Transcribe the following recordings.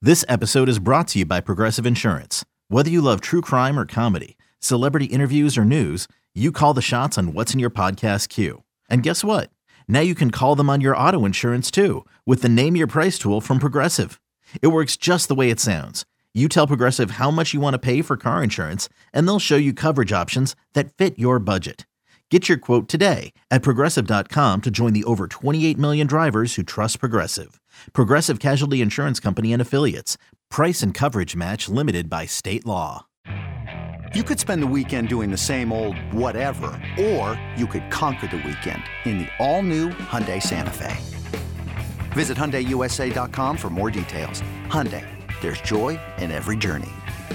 This episode is brought to you by Progressive Insurance. Whether you love true crime or comedy, celebrity interviews or news, you call the shots on what's in your podcast queue. And guess what? Now you can call them on your auto insurance too with the Name Your Price tool from Progressive. It works just the way it sounds. You tell Progressive how much you want to pay for car insurance, and they'll show you coverage options that fit your budget. Get your quote today at Progressive.com to join the over 28 million drivers who trust Progressive. Progressive Casualty Insurance Company and Affiliates. Price and coverage match limited by state law. You could spend the weekend doing the same old whatever, or you could conquer the weekend in the all-new Hyundai Santa Fe. Visit HyundaiUSA.com for more details. Hyundai, there's joy in every journey.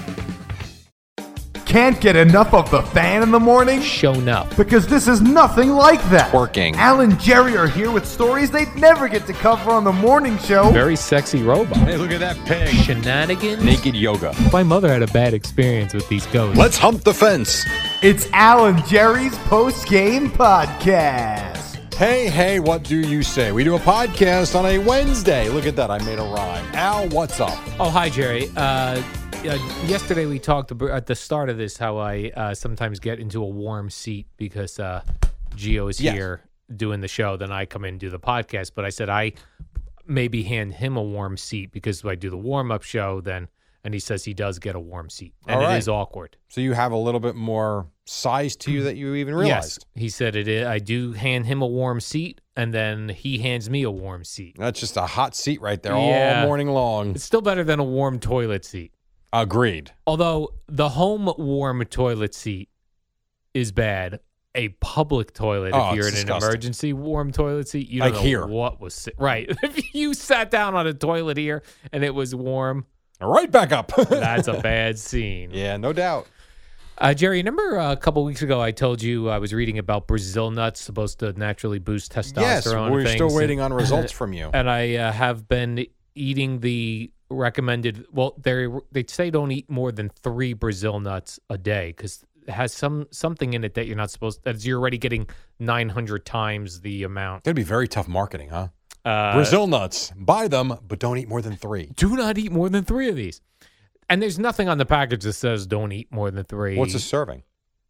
Can't get enough of the Fan in the morning? Shown up. Because this is nothing like that. Working. Al and Jerry are here with stories they'd never get to cover on the morning show. Very sexy robot. Hey, look at that pig. Shenanigans. Naked yoga. My mother had a bad experience with these ghosts. Let's hump the fence. It's Al and Jerry's post-game podcast. Hey, what do you say? We do a podcast on a Wednesday. Look at that. I made a rhyme. Al, what's up? Oh, hi, Jerry. Yesterday we talked at the start of this how I sometimes get into a warm seat because Gio is here doing the show. Then I come in and do the podcast. But I said I maybe hand him a warm seat because I do the warm-up show then. And he says he does get a warm seat. And it is awkward. So you have a little bit more size to you that you even realized. Yes. He said it is. I do hand him a warm seat, and then he hands me a warm seat. That's just a hot seat right there all morning long. It's still better than a warm toilet seat. Agreed. Although the home warm toilet seat is bad. A public toilet, if you're in an emergency warm toilet seat, you don't know what was right. If you sat down on a toilet here and it was warm, right back up. That's a bad scene. Yeah, no doubt. Jerry, remember a couple weeks ago I told you I was reading about Brazil nuts supposed to naturally boost testosterone? Yes, we're still waiting on results from you. And I have been eating the recommended. Well, they say don't eat more than 3 Brazil nuts a day because it has something in it that you're not supposed. That you're already getting 900 times the amount. That'd be very tough marketing, huh? Brazil nuts. Buy them, but don't eat more than 3. Do not eat more than 3 of these. And there's nothing on the package that says don't eat more than 3. What's a serving?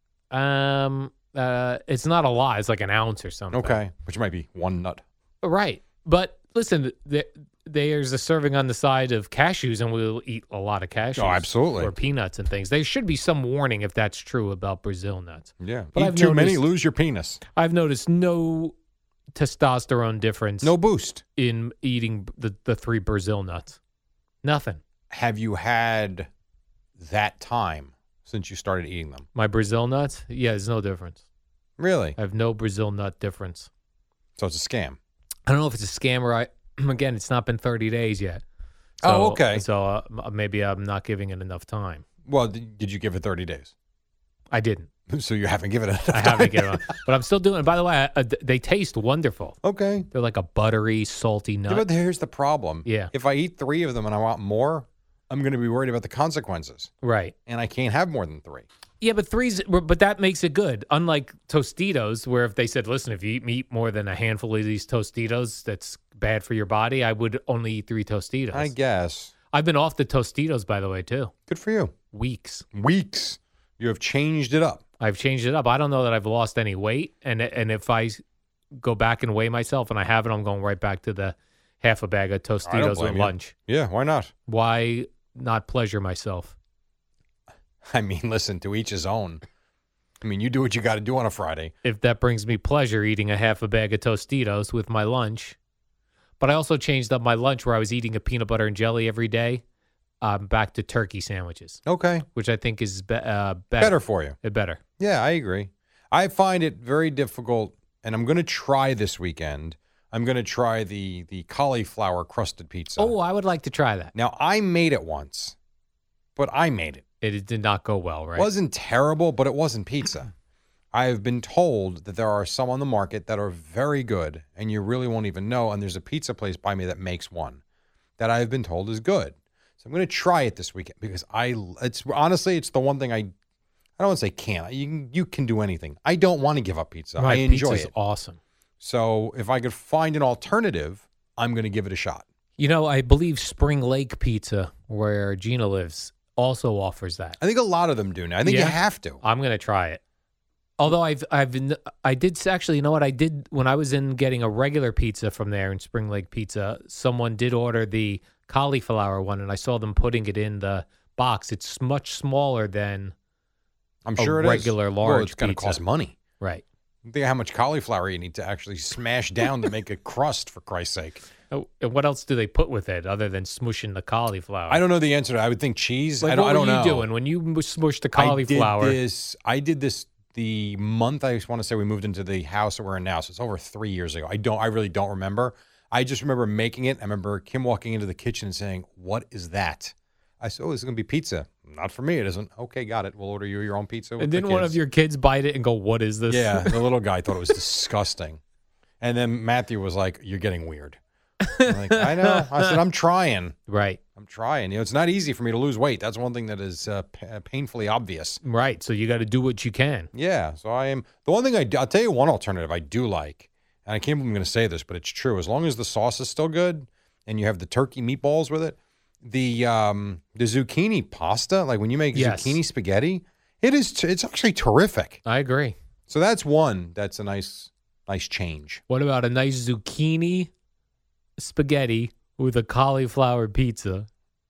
It's not a lot. It's like an ounce or something. Okay, which might be 1 nut. Right. But listen, there's a serving on the side of cashews, and we'll eat a lot of cashews. Oh, absolutely. Or peanuts and things. There should be some warning if that's true about Brazil nuts. Yeah. But Eat too many, lose your penis. I've noticed no testosterone difference. No boost in eating the 3 Brazil nuts. Nothing. Have you had that time since you started eating them? My Brazil nuts? Yeah, there's no difference. Really? I have no Brazil nut difference. So it's a scam. I don't know if it's a scam or again, it's not been 30 days yet. So, okay. So maybe I'm not giving it enough time. Well, did you give it 30 days? I didn't. So you haven't given it enough I haven't given it. But I'm still doing it. By the way, they taste wonderful. Okay. They're like a buttery, salty nut. Yeah, but here's the problem. Yeah. If I eat 3 of them and I want more, I'm going to be worried about the consequences. Right. And I can't have more than 3. Yeah, but that makes it good. Unlike Tostitos, where if they said, listen, if you eat more than a handful of these Tostitos, that's bad for your body, I would only eat 3 Tostitos. I guess. I've been off the Tostitos, by the way, too. Good for you. Weeks. You have changed it up. I've changed it up. I don't know that I've lost any weight. And if I go back and weigh myself and I haven't, I'm going right back to the half a bag of Tostitos with lunch. Yeah, why not? Why not pleasure myself? I mean, listen, to each his own. I mean, you do what you got to do on a Friday. If that brings me pleasure, eating a half a bag of Tostitos with my lunch. But I also changed up my lunch where I was eating a peanut butter and jelly every day. Back to turkey sandwiches. Okay. Which I think is better for you. Better. Yeah, I agree. I find it very difficult, and I'm going to try this weekend. I'm going to try the cauliflower crusted pizza. Oh, I would like to try that. Now, I made it once, but I made it. It did not go well, right? It wasn't terrible, but it wasn't pizza. I have been told that there are some on the market that are very good, and you really won't even know. And there's a pizza place by me that makes one that I have been told is good. So I'm going to try it this weekend because it's the one thing I don't want to say can't. You can do anything. I don't want to give up pizza. Right, I enjoy pizza's it. Awesome. So if I could find an alternative, I'm going to give it a shot. You know, I believe Spring Lake Pizza, where Gina lives, also offers that. I think a lot of them do now. I think you Yeah. have to. I'm gonna try it. Although I did actually, you know what I did when I was in getting a regular pizza from there in Spring Lake Pizza. Someone did order the cauliflower one, and I saw them putting it in the box. It's much smaller than I'm a sure it is. regular Well, large it's going to pizza. cost money. right. Think of how much cauliflower you need to actually smash down to make a crust, for Christ's sake. Oh, and what else do they put with it other than smushing the cauliflower? I don't know the answer to that. I would think cheese. Like, I don't, what I don't were you know. doing when you smush the cauliflower? I did this the month I want to say we moved into the house that we're in now. So it's over 3 years ago. I really don't remember. I just remember making it. I remember Kim walking into the kitchen and saying, "What is that?" I said, "Oh, this is going to be pizza." Not for me. It isn't. Okay, got it. We'll order you your own pizza. With And the didn't one of kids." your kids bite it and go, "What is this?" Yeah, the little guy thought it was disgusting. And then Matthew was like, "You're getting weird." I'm like, I know. I said, I'm trying. Right. I'm trying. You know, it's not easy for me to lose weight. That's one thing that is painfully obvious. Right. So you got to do what you can. Yeah. So I am. The one thing I'll tell you one alternative I do like, and I can't believe I'm going to say this, but it's true. As long as the sauce is still good and you have the turkey meatballs with it, the zucchini pasta, like when you make Yes. zucchini spaghetti, it's actually terrific. I agree. So that's one. That's a nice change. What about a nice zucchini spaghetti with a cauliflower pizza?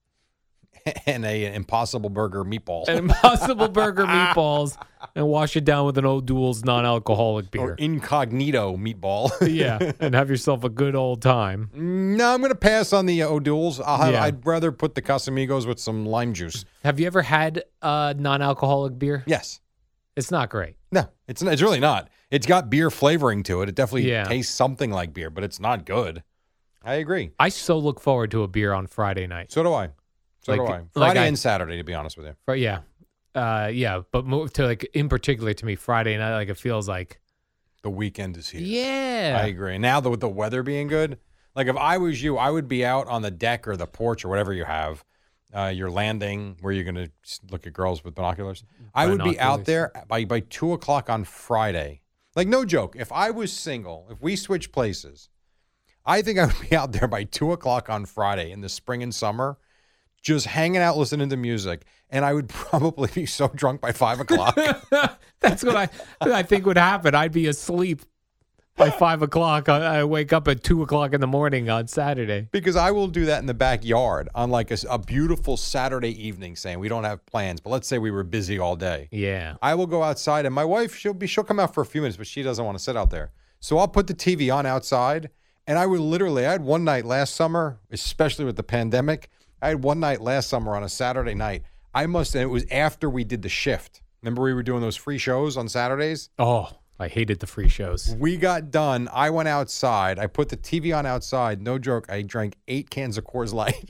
And an Impossible Burger meatball. And Impossible Burger meatballs, and wash it down with an O'Doul's non-alcoholic Or beer. incognito meatball. Yeah, and have yourself a good old time. No, I'm going to pass on the O'Doul's. Yeah. I'd rather put the Casamigos with some lime juice. Have you ever had non-alcoholic beer? Yes. It's not great. No, it's really not. It's got beer flavoring to it. It definitely Yeah. tastes something like beer, but it's not good. I agree. I so look forward to a beer on Friday night. So do I. Like- I. like Friday I- and Saturday, to be honest with you. But yeah, but more to like in particular to me, Friday night, like it feels like The weekend is here. yeah. I agree. Now, with the weather being good, like if I was you, I would be out on the deck or the porch or whatever you have. You're landing where you're going to look at girls with binoculars. I would be out there by 2 o'clock on Friday. Like, no joke. If I was single, if we switched places, I think I would be out there by 2 o'clock on Friday in the spring and summer, just hanging out, listening to music. And I would probably be so drunk by 5 o'clock. That's what I think would happen. I'd be asleep by 5 o'clock. I wake up at 2 o'clock in the morning on Saturday. Because I will do that in the backyard on like a beautiful Saturday evening, saying we don't have plans, but let's say we were busy all day. Yeah. I will go outside, and my wife, she'll come out for a few minutes, but she doesn't want to sit out there. So I'll put the TV on outside, and I had one night last summer, especially with the pandemic. I had one night last summer on a Saturday night. And it was after we did the shift. Remember we were doing those free shows on Saturdays? Oh, I hated the free shows. We got done. I went outside. I put the TV on outside. No joke. I drank 8 cans of Coors Light.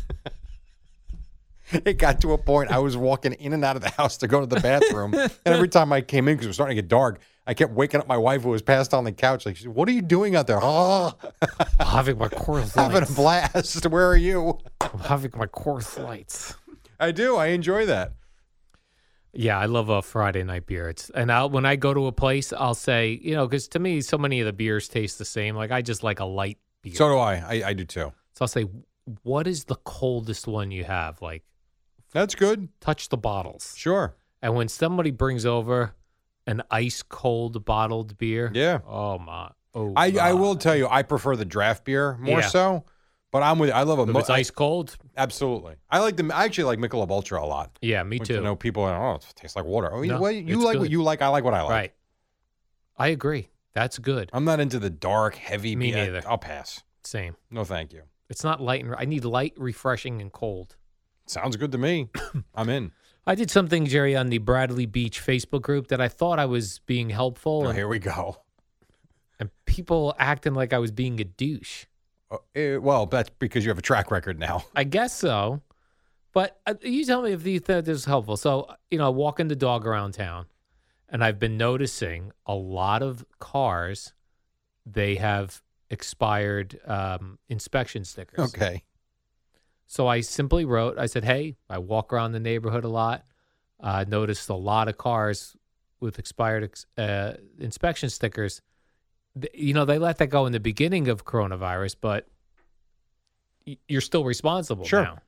It got to a point I was walking in and out of the house to go to the bathroom. And every time I came in, because it was starting to get dark, I kept waking up my wife, who was passed on the couch. Like, she said, "What are you doing out there?" "Oh, Having my Coors having a Lights. blast. Where are you?" I'm having my Coors Lights. I do. I enjoy that. Yeah, I love a Friday night beer. When I go to a place, I'll say, because to me, so many of the beers taste the same. Like I just like a light beer. So do I. I do too. So I'll say, what is the coldest one you have? Like, That's good. touch the bottles. Sure. And when somebody brings over an ice cold bottled beer, Yeah. oh my, oh, I my. will tell you, I prefer the draft beer more Yeah. so. But I'm with you. I love If it's ice cold, Absolutely. I actually like Michelob Ultra a lot. yeah, me Which, too. people are, it tastes like water. Oh, No, you it's like what good. you like. I like what I like. Right. I agree. That's good. I'm not into the dark, heavy Me beer. neither. I'll pass. Same. No, thank you. It's not light I need light, refreshing, and cold. Sounds good to me. I'm in. I did something, Jerry, on the Bradley Beach Facebook group that I thought I was being helpful, Oh, and, here we go. and people acting like I was being a douche. Well, that's because you have a track record now. I guess so. But you tell me if you think this is helpful. So, walking the dog around town, and I've been noticing a lot of cars, they have expired inspection stickers. Okay. So I simply wrote, I said, hey, I walk around the neighborhood a lot. Noticed a lot of cars with expired inspection stickers. They let that go in the beginning of coronavirus, but you're still responsible Sure. now.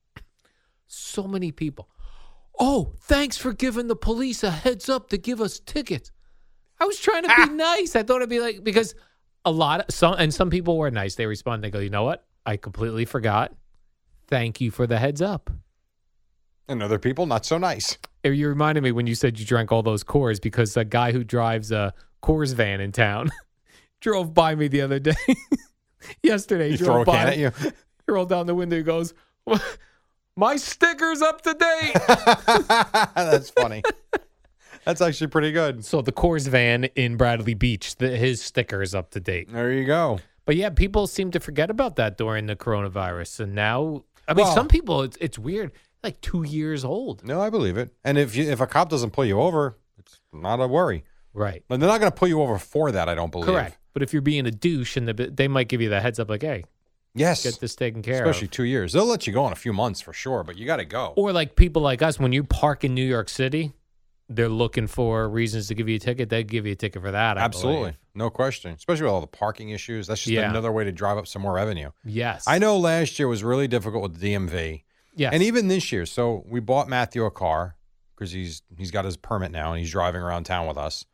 So many people. Oh, thanks for giving the police a heads up to give us tickets. I was trying to be nice. I thought it'd be like, because some people were nice. They respond. They go, you know what? I completely forgot. Thank you for the heads up. And other people, not so nice. You reminded me when you said you drank all those Coors, because a guy who drives a Coors van in town drove by me the other day. Yesterday, He throw a can at you. He rolled down the window. He goes, my sticker's up to date. That's funny. That's actually pretty good. So the Coors van in Bradley Beach, his sticker is up to date. There you go. But yeah, people seem to forget about that during the coronavirus. And now, I mean, Well- some people, it's weird, like 2 years old. No, I believe it. And if a cop doesn't pull you over, it's not a worry. Right. But they're not going to pull you over for that, I don't believe. Correct. But if you're being a douche, and they might give you the heads up like, hey, Yes. get this taken care Especially of. 2 years. They'll let you go in a few months for sure, but you got to go. Or like people like us, when you park in New York City, they're looking for reasons to give you a ticket. They'd give you a ticket for that. I Absolutely. believe. No question. Especially with all the parking issues. That's just another way to drive up some more revenue. Yes. I know last year was really difficult with the DMV. Yes. And even this year. So we bought Matthew a car because he's got his permit now and he's driving around town with us.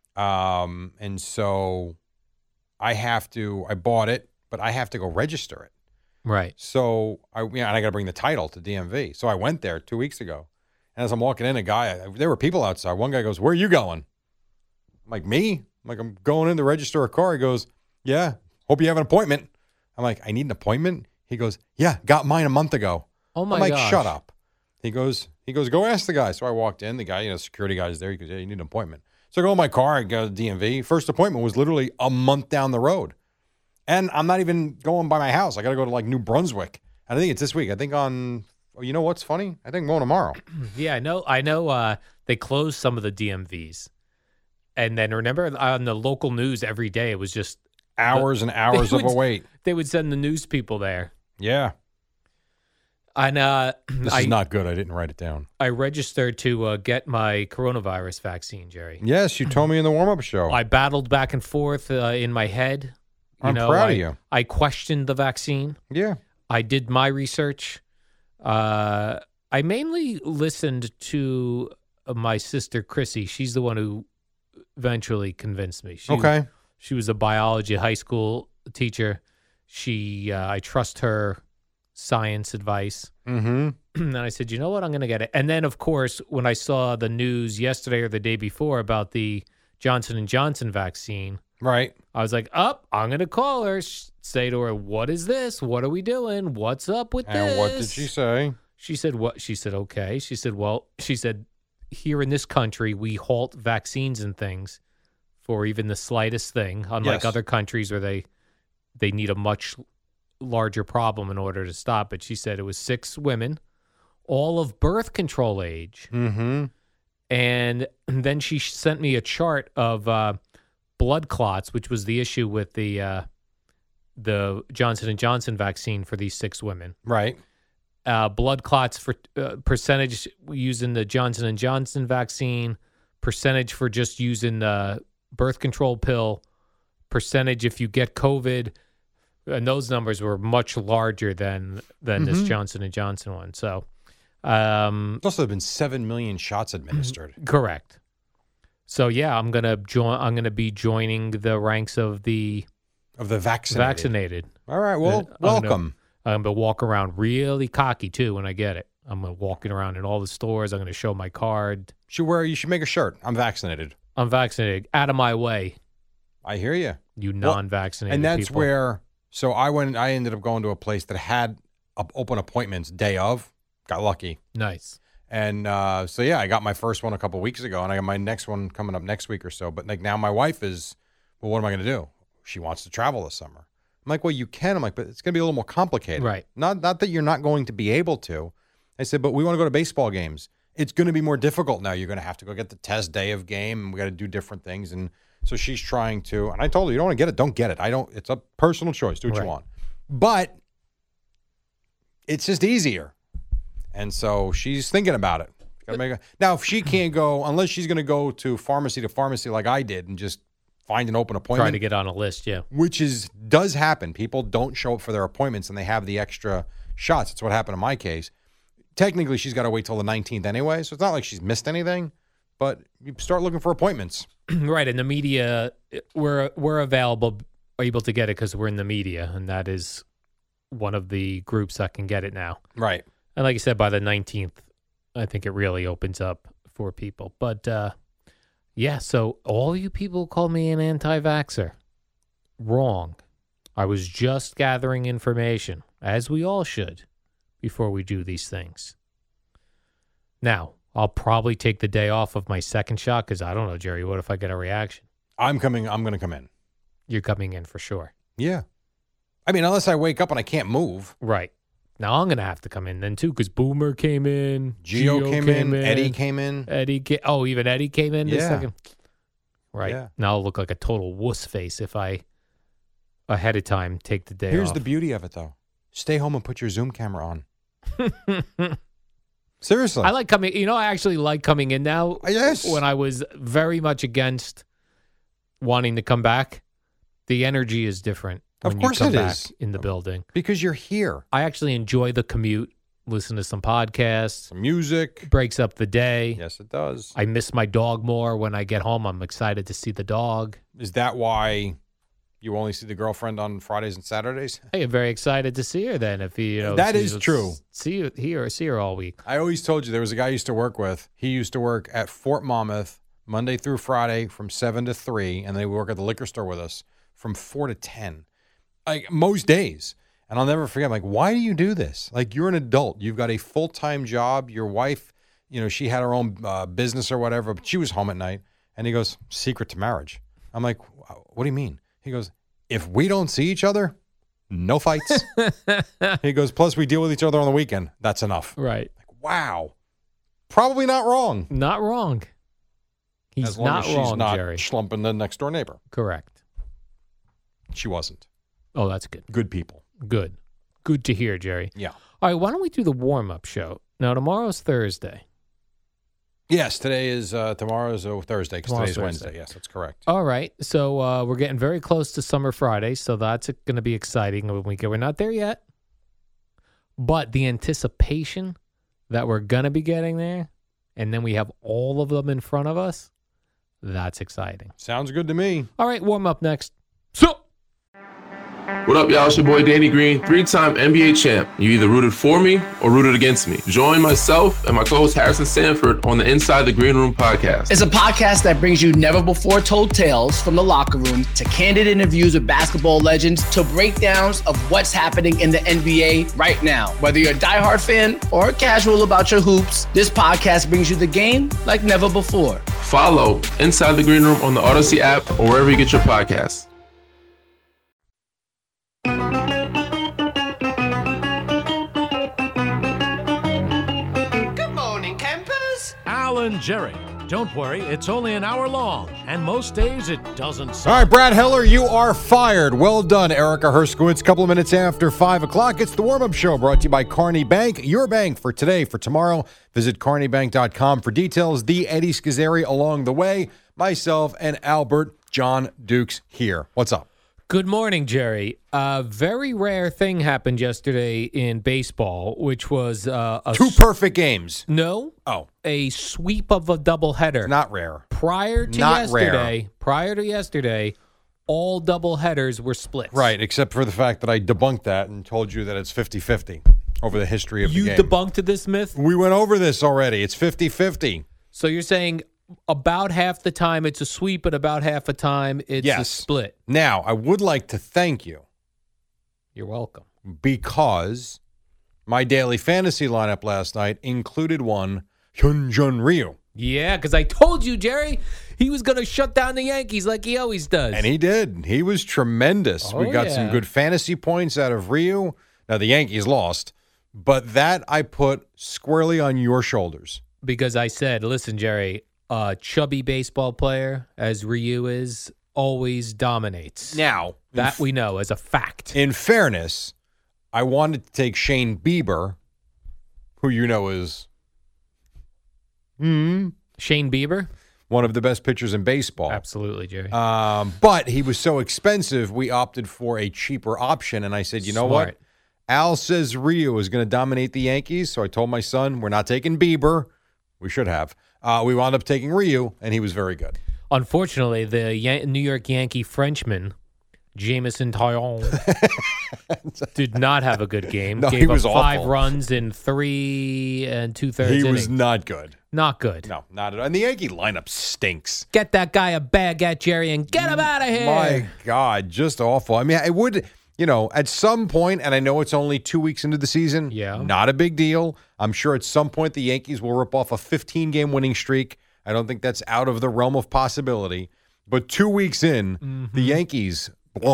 And so I bought it, but I have to go register it. Right. So and I got to bring the title to DMV. So I went there 2 weeks ago. And as I'm walking in, there were people outside. One guy goes, "Where are you going?" I'm like, "Me?" I'm like, "I'm going in to register a car." He goes, "Yeah, hope you have an appointment." I'm like, "I need an appointment?" He goes, "Yeah, got mine a month ago." Oh my I'm like, gosh. "Shut up." He goes, "Go ask the guy." So I walked in. The guy, security guy's there. He goes, "Yeah, you need an appointment." So I go in my car. I go to DMV. First appointment was literally a month down the road. And I'm not even going by my house. I got to go to like New Brunswick. And I think it's this week. I think you know what's funny? I think I'm going tomorrow. Yeah, I know. They closed some of the DMVs, and then remember on the local news every day it was just Hours and hours of a wait. They would send the news people there, Yeah. and This is not good. I didn't write it down. I registered to get my coronavirus vaccine, Jerry. Yes, you told me in the warm-up show. I battled back and forth in my head. I'm proud of you. I questioned the vaccine. Yeah. I did my research. I mainly listened to my sister Chrissy. She's the one who eventually convinced me. Okay. She was a biology high school teacher. I trust her science advice. Mm-hmm. And I said, you know what? I'm going to get it. And then, of course, when I saw the news yesterday or the day before about the Johnson & Johnson vaccine, Right. I was like, I'm going to call her, say to her, what is this? What are we doing? What's up with this? And what did she say? She said, what? She said, okay. She said, here in this country, we halt vaccines and things for even the slightest thing, unlike Yes. other countries where they need a much larger problem in order to stop it. She said it was 6 women, all of birth control age. Mm-hmm. And then she sent me a chart of blood clots, which was the issue with the Johnson & Johnson vaccine for these 6 women. Right. Blood clots for percentage using the Johnson & Johnson vaccine, percentage for just using the birth control pill, percentage if you get COVID, and those numbers were much larger than this Johnson & Johnson one. So, There's also been 7 million shots administered. correct. So yeah, I'm gonna be joining the ranks of the Vaccinated. All right. Well, I'm gonna- welcome. I'm going to walk around really cocky, too, when I get it. I'm walking around in all the stores. I'm going to show my card. You should make a shirt. I'm vaccinated. I'm vaccinated. Out of my way, I hear you. you Well, non-vaccinated And that's people. where. So I ended up going to a place that had open appointments day of. Got lucky. Nice. And so yeah, I got my first one a couple weeks ago, and I got my next one coming up next week or so. But like now, my wife is, well, what am I going to do? She wants to travel this summer. I'm like, well, you can. I'm like, but it's going to be a little more complicated. Right. Not that you're not going to be able to. I said, but we want to go to baseball games. It's going to be more difficult now. You're going to have to go get the test day of game, and we got to do different things. And so she's trying to. And I told her, you don't want to get it, don't get it. It's a personal choice. Do what Right. you want. But it's just easier. And so she's thinking about it. Now, if she can't go, unless she's going to go to pharmacy like I did and just find an open appointment. Try to get on a list, yeah. Which does happen. People don't show up for their appointments and they have the extra shots. That's what happened in my case. Technically, she's got to wait till the 19th anyway, so it's not like she's missed anything, but you start looking for appointments. Right, and the media, we're able to get it because we're in the media, and that is one of the groups that can get it now. Right. And like you said, by the 19th, I think it really opens up for people. But, yeah, so all you people call me an anti-vaxxer. Wrong. I was just gathering information, as we all should, before we do these things. Now, I'll probably take the day off of my second shot because I don't know, Jerry, what if I get a reaction? I'm going to come in. You're coming in for sure. Yeah. I mean, unless I wake up and I can't move. Right. Now I'm going to have to come in then, too, because Boomer came in. Gio came in. Eddie came in. Even Eddie came in this Yeah. second. Right. Yeah. Now I'll look like a total wuss face if I, ahead of time, take the day Here's off. the beauty of it, though. Stay home and put your Zoom camera on. Seriously. I like coming. I actually like coming in now. Yes. When I was very much against wanting to come back, the energy is different. Of when course you come it back is. in the building. Because you're here. I actually enjoy the commute. Listen to some podcasts. Some music. Breaks up the day. Yes, it does. I miss my dog more when I get home. I'm excited to see the dog. Is that why you only see the girlfriend on Fridays and Saturdays? Hey, I'm very excited to see her then. If That is true. See her all week. I always told you there was a guy I used to work with. He used to work at Fort Monmouth Monday through Friday from 7 to 3, and they would work at the liquor store with us from 4 to 10. Like most days. And I'll never forget, I'm like, why do you do this? Like, you're an adult. You've got a full-time job. Your wife, she had her own business or whatever, but she was home at night. And he goes, secret to marriage. I'm like, what do you mean? He goes, if we don't see each other, no fights. He goes, plus we deal with each other on the weekend. That's enough. Right. Like, wow. Probably not wrong. Not wrong. He's as long not as she's wrong, not Jerry. schlumping the next door neighbor. Correct. She wasn't. Oh, that's good. Good people. Good. Good to hear, Jerry. Yeah. All right, why don't we do the warm-up show? Now, tomorrow's Thursday. Yes, tomorrow's Thursday because Tomorrow's today's Thursday. Wednesday. Yes, that's correct. All right, so we're getting very close to Summer Friday, so that's going to be exciting when we get. We're not there yet, but the anticipation that we're going to be getting there, and then we have all of them in front of us, that's exciting. Sounds good to me. All right, warm up next. So. What up, y'all? It's your boy Danny Green, 3-time NBA champ. You either rooted for me or rooted against me. Join myself and my co-host Harrison Sanford on the Inside the Green Room podcast. It's a podcast that brings you never-before-told tales from the locker room to candid interviews with basketball legends to breakdowns of what's happening in the NBA right now. Whether you're a diehard fan or casual about your hoops, this podcast brings you the game like never before. Follow Inside the Green Room on the Odyssey app or wherever you get your podcasts. Alan Jerry. Don't worry, it's only an hour long, and most days it doesn't suck. All right, Brad Heller, you are fired. Well done, Erica Herskowitz. Couple of minutes after 5 o'clock, it's the warm-up show brought to you by Carney Bank. Your bank for today, for tomorrow. Visit carneybank.com for details. The Eddie Schizzeri along the way. Myself and Albert John Dukes here. What's up? Good morning, Jerry. A very rare thing happened yesterday in baseball, which was Two perfect games. No. Oh. A sweep of a doubleheader. Not rare. Prior to yesterday, all doubleheaders were split. Right, except for the fact that I debunked that and told you that it's 50-50 over the history of the game. You debunked this myth? We went over this already. It's 50-50. So you're saying about half the time it's a sweep, and about half the time it's a split. Now, I would like to thank you. You're welcome. Because my daily fantasy lineup last night included one, Hyunjin Ryu. Yeah, because I told you, Jerry, he was going to shut down the Yankees like he always does. And he did. He was tremendous. We got some good fantasy points out of Ryu. Now, the Yankees lost, but that I put squarely on your shoulders. Because I said, listen, Jerry, a chubby baseball player, as Ryu is, always dominates. Now, that we know as a fact. In fairness, I wanted to take Shane Bieber, who you know is... Shane Bieber? one of the best pitchers in baseball. Absolutely, Jerry. But he was so expensive, we opted for a cheaper option. And I said, you know Smart. what? Al says Ryu is going to dominate the Yankees. So I told my son, we're not taking Bieber. We should have. We wound up taking Ryu, and he was very good. Unfortunately, the New York Yankee Frenchman, Jameson Taillon, did not have a good game. No, Gave he was up 5 awful. runs in 3 2/3 He innings. was not good. Not good. No, not at all. And the Yankee lineup stinks. Get that guy a baguette, Jerry, and get him out of here. My God, just awful. I mean, it would, at some point, and I know it's only 2 weeks into the season. Yeah. Not a big deal. I'm sure at some point the Yankees will rip off a 15-game winning streak. I don't think that's out of the realm of possibility. But 2 weeks in, the Yankees,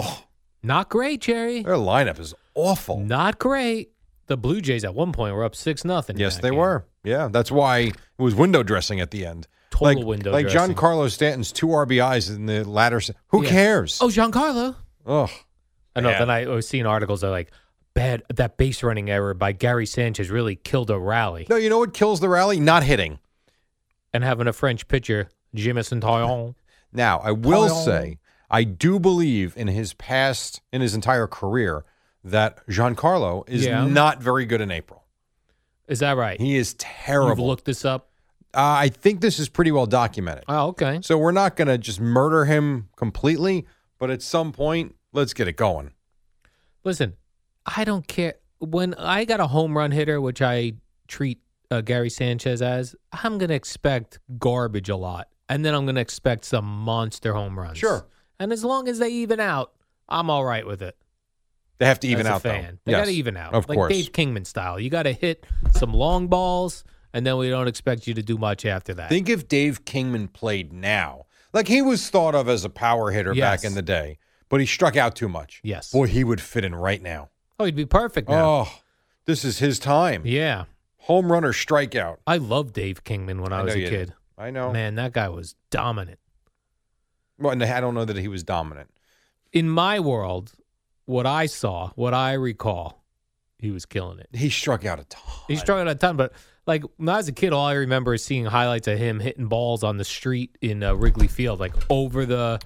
Not great, Jerry. their lineup is awful. Not great. The Blue Jays at one point were up 6-0. Yes, they were. Yeah, that's why it was window dressing at the end. Total window Like dressing. Giancarlo Stanton's 2 RBIs in the latter. Who Yeah. cares? Oh, Giancarlo. Ugh. I know. Man. Then I was seeing articles that are like, that base running error by Gary Sanchez really killed a rally. No, you know what kills the rally? Not hitting. And having a French pitcher, Jameson Taillon. Now, I will say, I do believe in his entire career, that Giancarlo is not very good in April. Is that right? He is You've terrible. looked this up? I think this is pretty well documented. Oh, okay. So we're not going to just murder him completely, but at some point, let's get it going. Listen, I don't care. When I got a home run hitter, which I treat Gary Sanchez as, I'm going to expect garbage a lot. And then I'm going to expect some monster home runs. Sure. And as long as they even out, I'm all right with it. They have to even as a out, fan. though. They Yes, got to even out. Of like course. Dave Kingman style. You got to hit some long balls, and then we don't expect you to do much after that. Think if Dave Kingman played now. Like he was thought of as a power hitter Yes. back in the day, but he struck out too much. Yes. Boy, he would fit in right now. Oh, he'd be perfect now. Oh, this is his time. Yeah. Home run or strikeout. I loved Dave Kingman when I was know a you kid. did. I know. Man, that guy was dominant. Well, and I don't know that he was dominant. In my world, what I saw, what I recall, he was killing it. He struck out a ton. He struck out a ton, but like when I was a kid, all I remember is seeing highlights of him hitting balls on the street in Wrigley Field, like over the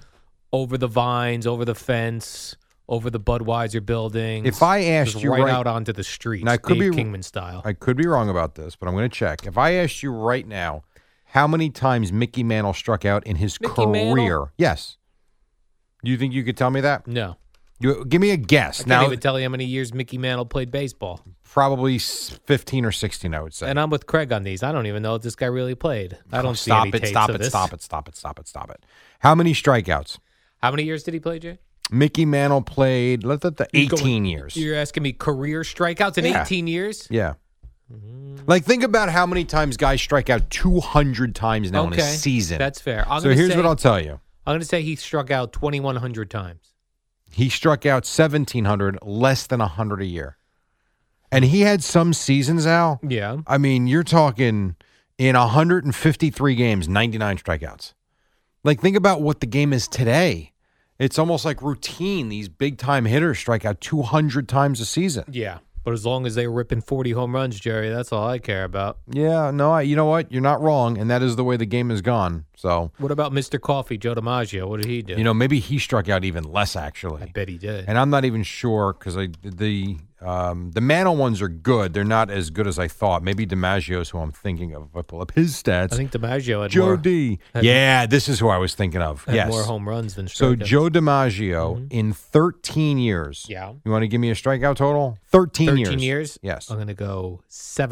vines, over the fence, over the Budweiser buildings. If I asked just you right right- out onto the streets, And I could Dave be- Kingman style. I could be wrong about this, but I'm going to check. If I asked you right now, how many times Mickey Mantle struck out in his Mickey career? Mantle? Yes. Do you think you could tell me that? No, Give me a guess. I can't Now, even tell you how many years Mickey Mantle played baseball. probably 15 or 16, I would say. And I'm with Craig on these. I don't even know if this guy really played. I don't see Stop any it, tapes stop of it, this. stop it, stop it, stop it, stop it. How many strikeouts? How many years did he play, Jay? Mickey Mantle played, let's at the You're 18 going- years. You're asking me career strikeouts in Yeah. 18 years? Yeah. Like, think about how many times guys strike out 200 times now in a season. That's fair. So here's what I'll tell you. I'm going to say he struck out 2,100 times. He struck out 1,700, less than 100 a year. And he had some seasons, Al. Yeah. I mean, you're talking in 153 games, 99 strikeouts. Like, think about what the game is today. It's almost like routine. These big-time hitters strike out 200 times a season. Yeah. But as long as they were ripping 40 home runs, Jerry, that's all I care about. Yeah, no, you know what? You're not wrong, and that is the way the game has gone. So, What about Mr. Coffee, Joe DiMaggio? What did he do? maybe he struck out even less, actually. I bet he did. And I'm not even sure because the Mantle ones are good. They're not as good as I thought. Maybe DiMaggio's who I'm thinking of. If I pull up his stats. I think DiMaggio had Joe more, D. had- Yeah, this is who I was thinking of. had Yes. more home runs than strikeouts. So Joe DiMaggio in 13 years. Yeah. You want to give me a strikeout total? 13 years. 13 years? Yes. I'm going to go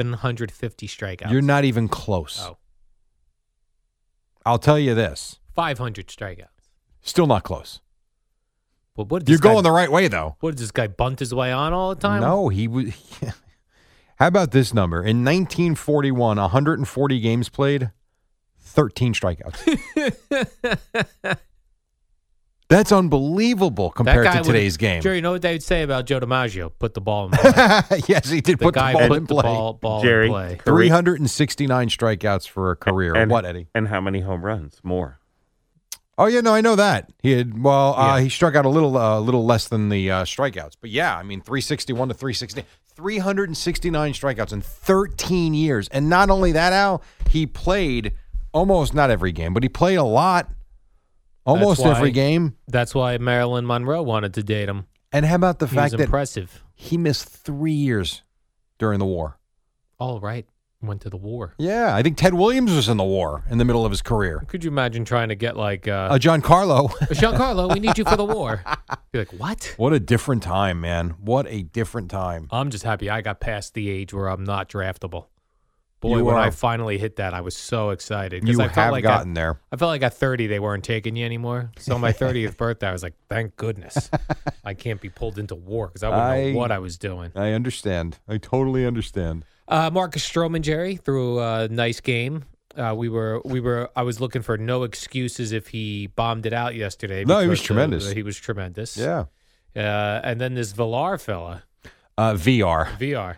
750 strikeouts. You're not even close. Oh. I'll tell you this. 500 strikeouts. Still not close. Well, what did You're this guy- going the right way, though. What did this guy bunt his way on all the time? No, he was. How about this number? In 1941, 140 games played, 13 strikeouts. That's unbelievable That compared guy to would- today's game. Jerry, you know what they would say about Joe DiMaggio? Put the ball in play. Yes, he did The put the guy ball put in the play. ball Jerry. in play. 369 strikeouts for a career. And- What, Eddie? And how many home runs? More. Oh yeah, no, I know that he had. Well, Yeah. he struck out a little less than the strikeouts, but yeah, I mean 361 to 360, 369 strikeouts in 13 years, and not only that, Al, he played Almost not every game, but he played a lot. Almost every game. That's why Marilyn Monroe wanted to date him. And how about the fact that impressive. He missed 3 years during the war? All right. Went to the war. Yeah, I think Ted Williams was in the war in the middle of his career. Could you imagine trying to get like Giancarlo? Giancarlo, we need you for the war. Be like, what? What a different time, man. What a different time. I'm just happy I got past the age where I'm not draftable. Boy, when I finally hit that, I was so excited. You I have gotten there. I felt like at 30, they weren't taking you anymore. So on my 30th birthday, I was like, thank goodness. I can't be pulled into war because I wouldn't know what I was doing. I understand. I totally understand. Marcus Stroman, Jerry, threw a nice game. I was looking for no excuses if he bombed it out yesterday. No, he was tremendous. He was tremendous. Yeah. And then this Villar fella. VR.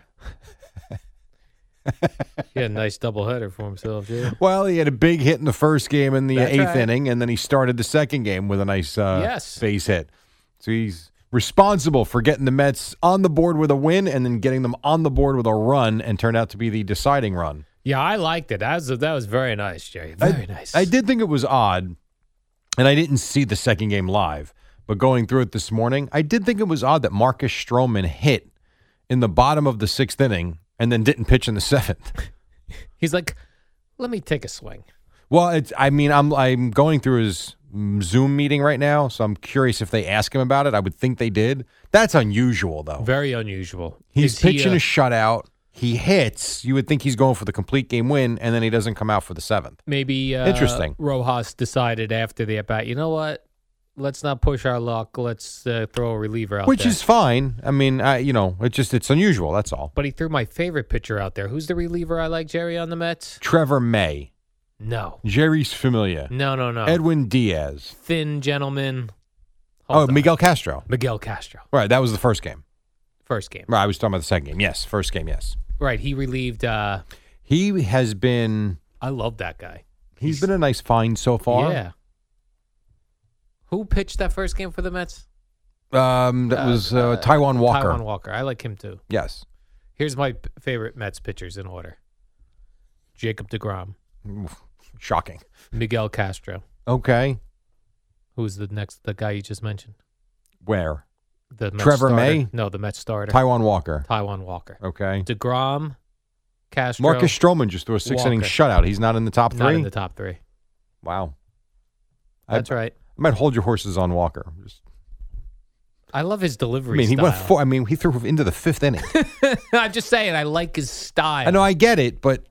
He had a nice doubleheader for himself, too. Well, he had a big hit in the first game in the eighth inning, and then he started the second game with a nice base hit. So he's responsible for getting the Mets on the board with a win and then getting them on the board with a run and turned out to be the deciding run. Yeah, I liked it. That was very nice, Jerry. Very nice. I did think it was odd, and I didn't see the second game live, but going through it this morning, I did think it was odd that Marcus Stroman hit in the bottom of the sixth inning and then didn't pitch in the seventh. He's like, let me take a swing. Well, I'm going through his Zoom meeting right now, so I'm curious if they ask him about it. I would think they did. That's unusual, though. Very unusual. He's pitching a shutout. He hits. You would think he's going for the complete game win, and then he doesn't come out for the seventh. Maybe interesting. Rojas decided after the at-bat, you know what? Let's not push our luck. Let's throw a reliever out there. Which is fine. I mean, it's unusual. That's all. But he threw my favorite pitcher out there. Who's the reliever I like, Jerry, on the Mets? Trevor May. No. Jerry's familiar. No. Edwin Diaz. Thin gentleman. Miguel Castro. Miguel Castro. Right, that was the first game. First game. Right, I was talking about the second game. Yes, first game, yes. Right, he relieved. He has been. I love that guy. He's been a nice find so far. Yeah. Who pitched that first game for the Mets? That was Taijuan Walker. Taijuan Walker. I like him too. Yes. Here's my favorite Mets pitchers in order. Jacob deGrom. Oof, shocking. Miguel Castro. Okay. Who's the guy you just mentioned? Where? The Mets Trevor starter. May? No, the Mets starter. Taijuan Walker. Okay. DeGrom, Castro. Marcus Stroman just threw a six-inning shutout. He's not in the top three? Not in the top three. Wow. That's right. I might hold your horses on Walker. I love his delivery he style. went he threw into the fifth inning. I'm just saying, I like his style. I know, I get it, but,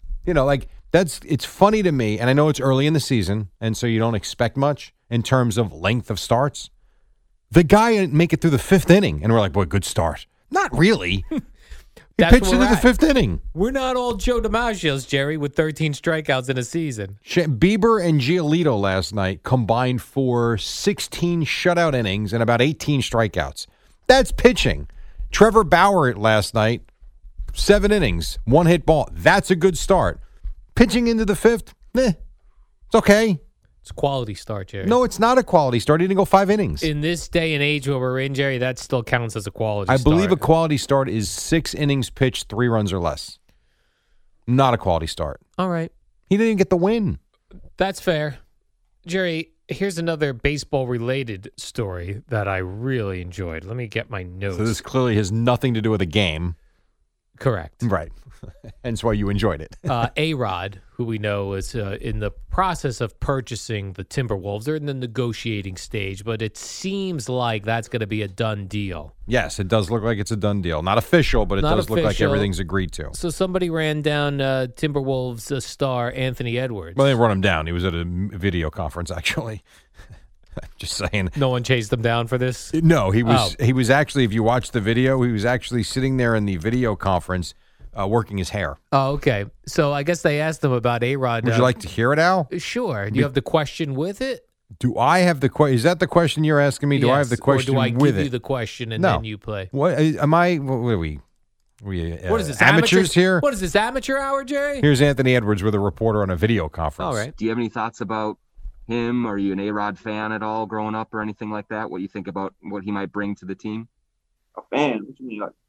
it's funny to me, and I know it's early in the season, and so you don't expect much in terms of length of starts. The guy didn't make it through the fifth inning, and we're like, boy, good start. Not really. He pitched into the fifth inning. We're not all Joe DiMaggio's, Jerry, with 13 strikeouts in a season. Bieber and Giolito last night combined for 16 shutout innings and about 18 strikeouts. That's pitching. Trevor Bauer last night, 7 innings, 1 hit ball. That's a good start. Pitching into the fifth, it's okay. It's a quality start, Jerry. No, it's not a quality start. He didn't go 5 innings. In this day and age where we're in, Jerry, that still counts as a quality I start. believe a quality start is 6 innings pitched, 3 runs or less. Not a quality start. All right. He didn't get the win. That's fair. Jerry, here's another baseball-related story that I really enjoyed. Let me get my notes. So this clearly has nothing to do with the game. Correct. Right. Hence why you enjoyed it. A-Rod, who we know is in the process of purchasing the Timberwolves. They're in the negotiating stage, but it seems like that's going to be a done deal. Yes, it does look like it's a done deal. Not official, but it does look like everything's agreed to. So somebody ran down Timberwolves star Anthony Edwards. Well, they run him down. He was at a video conference, actually. Just saying. No one chased him down for this? No, he was actually, if you watch the video, he was actually sitting there in the video conference working his hair. Oh, okay. So I guess they asked him about A-Rod. Would you like to hear it, Al? Sure. Do you have the question with it? Do I have the question? Is that the question you're asking me? Do I have the question with it? Or do I give you the question and then you play? What am I? What are we? What is this, amateurs here? What is this, amateur hour, Jerry? Here's Anthony Edwards with a reporter on a video conference. All right. Do you have any thoughts about him? Are you an A-Rod fan at all growing up or anything like that? What do you think about what he might bring to the team? A fan? What do you mean? Like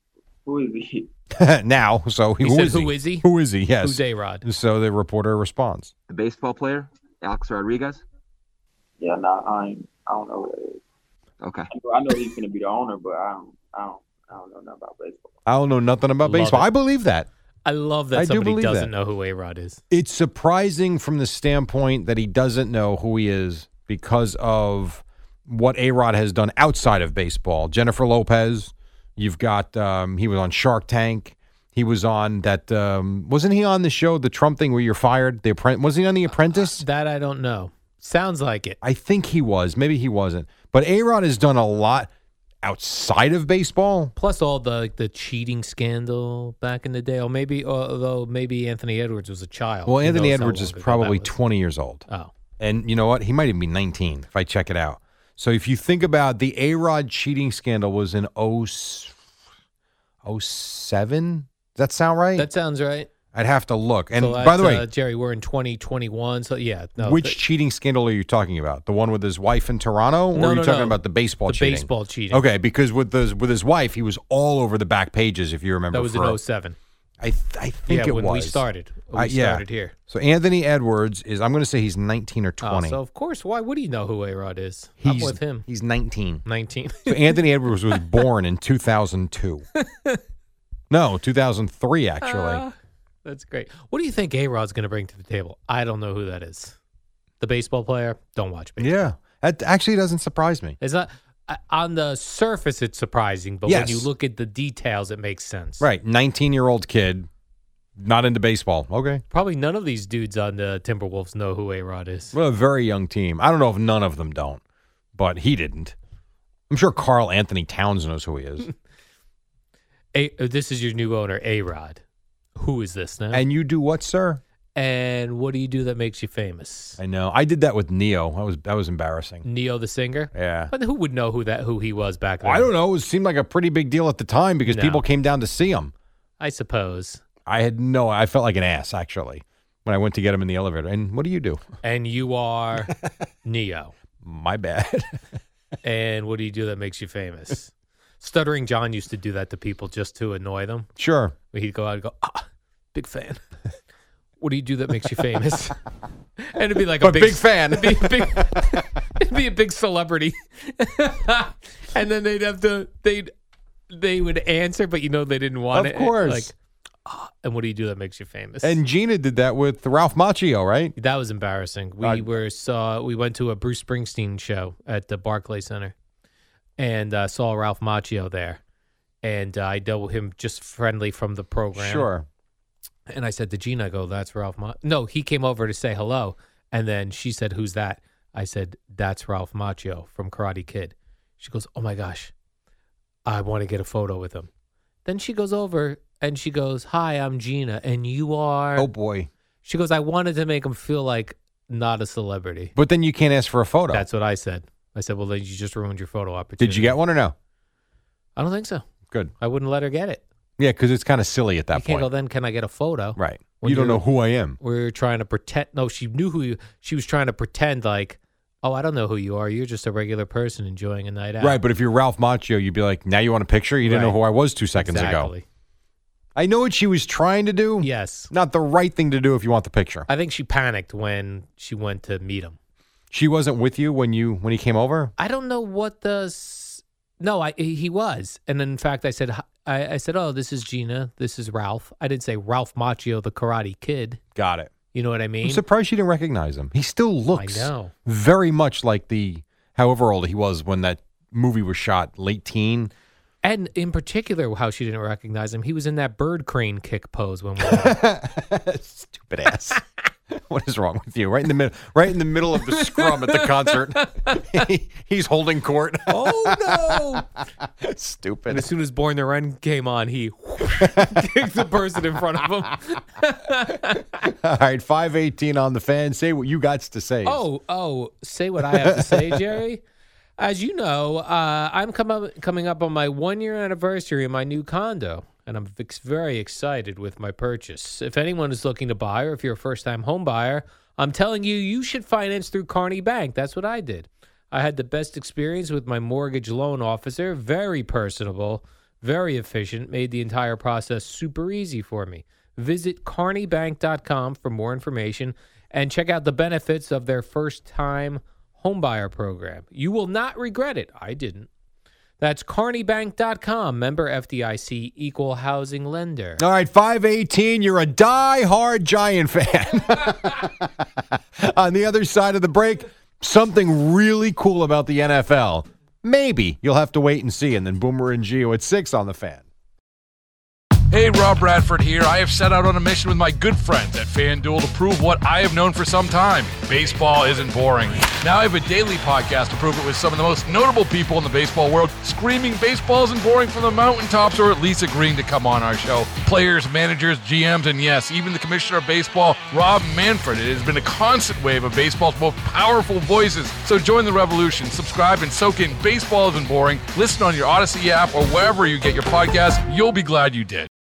Who is he? Now, so He who said, is he? who is he? Who is he? Yes. Who's A-Rod? So the reporter responds. The baseball player, Alex Rodriguez. Yeah, no, I don't know who that is. Okay. I know he's gonna be the owner, but I don't know nothing about baseball. I don't know nothing about Love baseball. it. I believe that. I love that I do somebody believe doesn't that. know who A-Rod is. It's surprising from the standpoint that he doesn't know who he is because of what A-Rod has done outside of baseball. Jennifer Lopez, you've got, he was on Shark Tank. He was on that, wasn't he on the show, the Trump thing where you're fired? Was he on The Apprentice? That I don't know. Sounds like it. I think he was. Maybe he wasn't. But A-Rod has done a lot outside of baseball. Plus all the cheating scandal back in the day. Although maybe Anthony Edwards was a child. Well, Who Anthony knows how Edwards is long ago probably that was. 20 years old. Oh. And you know what? He might even be 19 if I check it out. So if you think about the A-Rod cheating scandal was in 07? Does that sound right? That sounds right. I'd have to look. And So by the that's, way, Jerry, we're in 2021. So yeah. No, which cheating scandal are you talking about? The one with his wife in Toronto? Or No, are you no, talking no. about the baseball the cheating? baseball cheating. Okay, because with his wife, he was all over the back pages, if you remember. That was in 07. I think Yeah, it when was. we started. Yeah. Started here. So Anthony Edwards is, I'm going to say he's 19 or 20. So, of course, why would he know who A-Rod is? I'm with him. He's 19. 19. So Anthony Edwards was born in 2002. No, 2003, actually. That's great. What do you think A-Rod's going to bring to the table? I don't know who that is. The baseball player? Don't watch baseball. Yeah. That actually doesn't surprise me. It's not on the surface. It's surprising, but Yes. when you look at the details, it makes sense. Right. 19-year-old kid, not into baseball. Okay. Probably none of these dudes on the Timberwolves know who A-Rod is. Well, a very young team. I don't know if none of them don't, but he didn't. I'm sure Carl Anthony Towns knows who he is. This is your new owner, A-Rod. Who is this now? And you do what, sir? And what do you do that makes you famous? I know. I did that with Neo. That was embarrassing. Neo the singer? Yeah. But who would know who he was back then? I don't know. It seemed like a pretty big deal at the time because No. people came down to see him. I suppose. I felt like an ass, actually, when I went to get him in the elevator. And what do you do? And you are Neo. My bad. And what do you do that makes you famous? Stuttering John used to do that to people just to annoy them. Sure. He'd go out and go, big fan. What do you do that makes you famous? And it'd be like a big fan. It'd be a big celebrity. And then they would answer, but they didn't want it. Of course. Like, and what do you do that makes you famous? And Gina did that with Ralph Macchio, right? That was embarrassing. We went to a Bruce Springsteen show at the Barclays Center and saw Ralph Macchio there. And I dealt with him just friendly from the program. Sure. And I said to Gina, I go, that's Ralph Macchio. No, he came over to say hello. And then she said, who's that? I said, that's Ralph Macchio from Karate Kid. She goes, oh my gosh, I want to get a photo with him. Then she goes over and she goes, hi, I'm Gina. And you are? Oh, boy. She goes, I wanted to make him feel like not a celebrity. But then you can't ask for a photo. That's what I said. I said, well, then you just ruined your photo opportunity. Did you get one or no? I don't think so. Good. I wouldn't let her get it. Yeah, because it's kind of silly at that You can't point. go, then can I get a photo? Right. When You don't you're- know who I am. We're trying to pretend. No, she knew who you. She was trying to pretend like, oh, I don't know who you are. You're just a regular person enjoying a night out. Right, but if you're Ralph Macchio, you'd be like, now you want a picture? You didn't know Right. who I was 2 seconds ago. Exactly. I know what she was trying to do. Yes. Not the right thing to do if you want the picture. I think she panicked when she went to meet him. She wasn't with you when he came over? I don't know what No, he was. And then, in fact, I said, oh, this is Gina. This is Ralph. I didn't say Ralph Macchio, the Karate Kid. Got it. You know what I mean? I'm surprised she didn't recognize him. He still looks I know. very much like however old he was when that movie was shot, late teen. And in particular, how she didn't recognize him. He was in that bird crane kick pose when we were Stupid ass. What is wrong with you? Right in the middle of the scrum at the concert. He's holding court. Oh no! Stupid. And as soon as Born to Run came on, he kicked the person in front of him. All right, 5:18 on the Fan. Say what you got to say. Oh, say what I have to say, Jerry. As you know, I'm coming up on my 1-year anniversary in my new condo, and I'm very excited with my purchase. If anyone is looking to buy, or if you're a first-time home buyer, I'm telling you, you should finance through Kearney Bank. That's what I did. I had the best experience with my mortgage loan officer, very personable, Very efficient, made the entire process super easy for me. Visit carneybank.com for more information and check out the benefits of their first-time homebuyer program. You will not regret it. I didn't. That's carneybank.com, member FDIC, equal housing lender. All right, 518, you're a die-hard Giant fan. On the other side of the break, something really cool about the NFL. Maybe you'll have to wait and see. And then Boomer and Gio at 6 on the Fan. Hey, Rob Bradford here. I have set out on a mission with my good friends at FanDuel to prove what I have known for some time. Baseball isn't boring. Now I have a daily podcast to prove it with some of the most notable people in the baseball world, screaming baseball isn't boring from the mountaintops, or at least agreeing to come on our show. Players, managers, GMs, and yes, even the commissioner of baseball, Rob Manfred. It has been a constant wave of baseball's most powerful voices. So join the revolution. Subscribe and soak in Baseball Isn't Boring. Listen on your Odyssey app or wherever you get your podcasts. You'll be glad you did.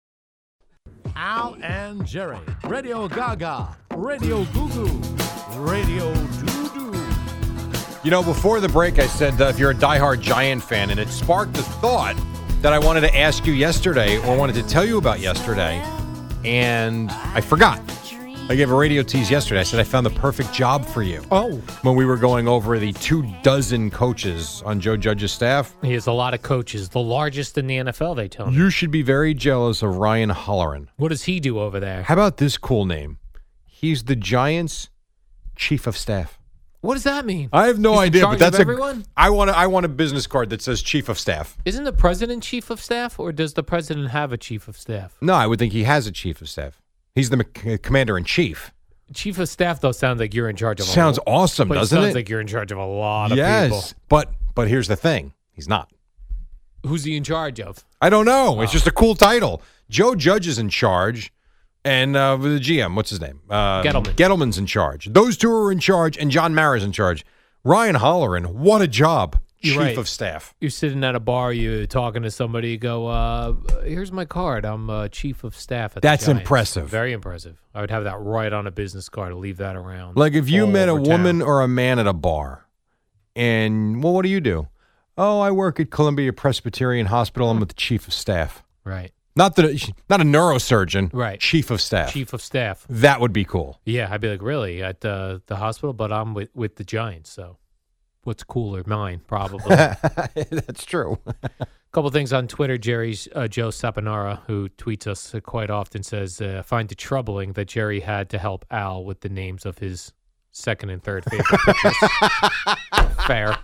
Al and Jerry, Radio Gaga, Radio Goo Goo, Radio Doo Doo. You know, before the break, I said if you're a diehard Giant fan, and it sparked the thought that I wanted to ask you yesterday or wanted to tell you about yesterday, and I forgot. I gave a radio tease yesterday. I said I found the perfect job for you. Oh. When we were going over the 24 coaches on Joe Judge's staff. He has a lot of coaches, the largest in the NFL, they tell me. You should be very jealous of Ryan Holleran. What does he do over there? How about this cool name? He's the Giants' chief of staff. What does that mean? I have no He's idea, in charge but that's of everyone? I want a business card that says chief of staff. Isn't the president chief of staff, or does the president have a chief of staff? No, I would think he has a chief of staff. He's the commander-in-chief. Chief of staff, though, sounds like you're in charge of Sounds awesome, doesn't it? Sounds like you're in charge of a lot of people. Yes, but here's the thing. He's not. Who's he in charge of? I don't know. It's just a cool title. Joe Judge is in charge, and the GM, what's his name? Gettleman. Gettleman's in charge. Those two are in charge, and John Mara's in charge. Ryan Holleran, what a job. You're Chief right. of staff. You're sitting at a bar, you're talking to somebody, you go, here's my card. I'm chief of staff at That's the Giants. impressive. Very impressive. I would have that right on a business card to leave that around. Like if you all met a over woman town. or a man at a bar, and, well, what do? Oh, I work at Columbia Presbyterian Hospital. I'm with the chief of staff. Right. Not a neurosurgeon. Right. Chief of staff. Chief of staff. That would be cool. Yeah, I'd be like, really? At the hospital? But I'm with the Giants, so what's cooler? Mine, probably. That's true. A couple things on Twitter. Jerry's Joe Saponara, who tweets us quite often, says, I find it troubling that Jerry had to help Al with the names of his second and third favorite pitchers. Fair.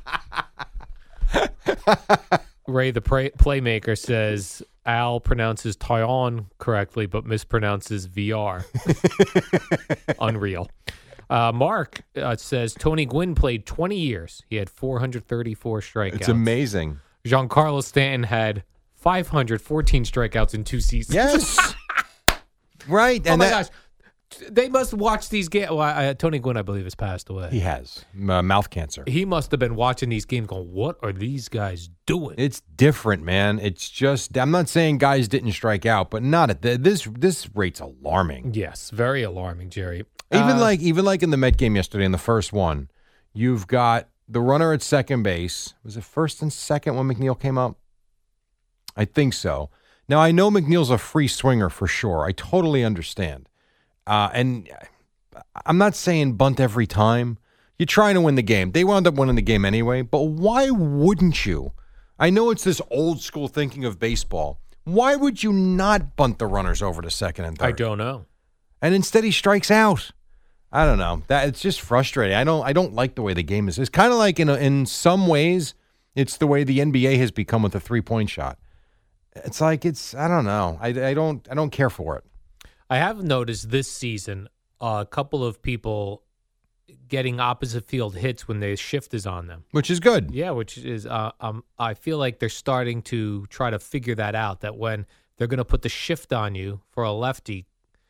Ray the Playmaker says, Al pronounces Taiwan correctly, but mispronounces VR. Unreal. Mark says Tony Gwynn played 20 years. He had 434 strikeouts. It's amazing. Giancarlo Stanton had 514 strikeouts in 2 seasons. Yes. Right. Oh, my gosh. They must watch these games. Well, Tony Gwynn, I believe, has passed away. He has. Mouth cancer. He must have been watching these games going, what are these guys doing? It's different, man. It's just, I'm not saying guys didn't strike out, but not at this rate's alarming. Yes, very alarming, Jerry. Even like in the Met game yesterday in the first one, you've got the runner at second base. Was it first and second when McNeil came up? I think so. Now, I know McNeil's a free swinger for sure. I totally understand. And I'm not saying bunt every time. You're trying to win the game. They wound up winning the game anyway, but why wouldn't you? I know it's this old school thinking of baseball. Why would you not bunt the runners over to second and third? I don't know. And instead he strikes out. I don't know. That it's just frustrating. I don't like the way the game is. It's kind of like in some ways, it's the way the NBA has become with the 3-point shot. It's like I don't know. I don't care for it. I have noticed this season a couple of people getting opposite field hits when the shift is on them, which is good. Yeah, which is I feel like they're starting to try to figure that out. That when they're going to put the shift on you for a lefty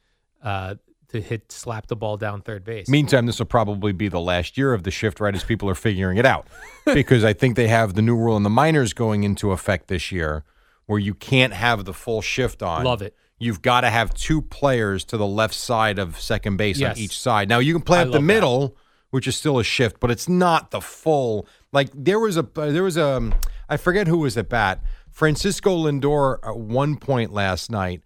to slap the ball down third base. Meantime, this will probably be the last year of the shift, right, as people are figuring it out, because I think they have the new rule in the minors going into effect this year, where you can't have the full shift on. Love it. You've got to have two players to the left side of second base Yes. on each side. Now, you can play up the middle, which is still a shift, but it's not the full. Like, there was a I forget who was at bat Francisco Lindor at one point last night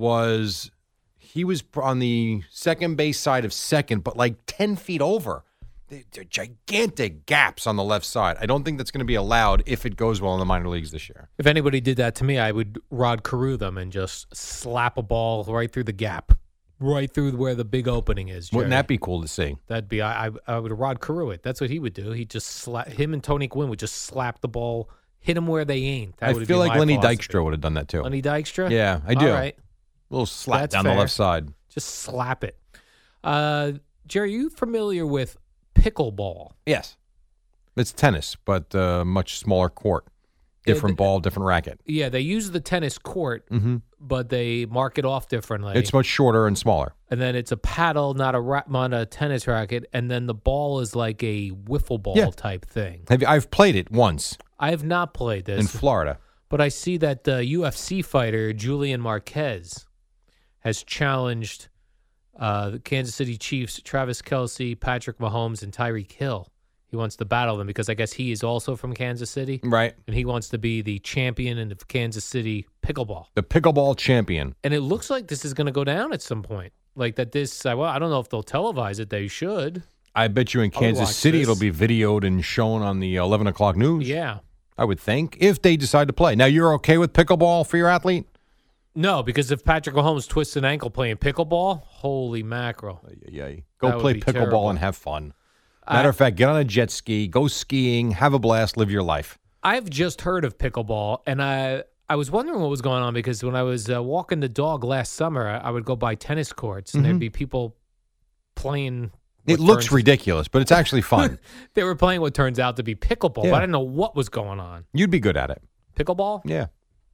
he was on the second base side of second, but like 10 feet over. They're gigantic gaps on the left side. I don't think that's going to be allowed if it goes well in the minor leagues this year. If anybody did that to me, I would Rod Carew them and just slap a ball right through the gap, right through where the big opening is. Jerry. Wouldn't that be cool to see? That'd be. I would Rod Carew it. That's what he would do. He'd just him and Tony Gwynn would just slap the ball, hit them where they ain't. That I feel like Lenny Dykstra would have done that too. Lenny Dykstra? Yeah, I do. All right. A little slap That's down fair. the left side. Just slap it. Jerry, are you familiar with pickleball? Yes. It's tennis, but much smaller court. Different ball, different racket. Yeah, they use the tennis court, but they mark it off differently. It's much shorter and smaller. And then it's a paddle, not a tennis racket, and then the ball is like a wiffle ball type thing. I've played it once. I have not played this. In Florida. But I see that the UFC fighter, Julian Marquez, has challenged the Kansas City Chiefs, Travis Kelce, Patrick Mahomes, and Tyreek Hill. He wants to battle them because I guess he is also from Kansas City. Right. And he wants to be the champion in the Kansas City pickleball. The pickleball champion. And it looks like this is going to go down at some point. Like that this, well, I don't know if they'll televise it. They should. I bet you in Kansas City it'll be videoed and shown on the 11 o'clock news. Yeah. I would think, if they decide to play. Now, you're okay with pickleball for your athlete? No, because if Patrick Mahomes twists an ankle playing pickleball, holy mackerel. Go play pickleball terrible. and have fun. Matter of fact, get on a jet ski, go skiing, have a blast, live your life. I've just heard of pickleball, and I was wondering what was going on because when I was walking the dog last summer, I would go by tennis courts, and there'd be people playing. It looks ridiculous, but it's actually fun. They were playing what turns out to be pickleball, but I didn't know what was going on. You'd be good at it. Pickleball? Yeah.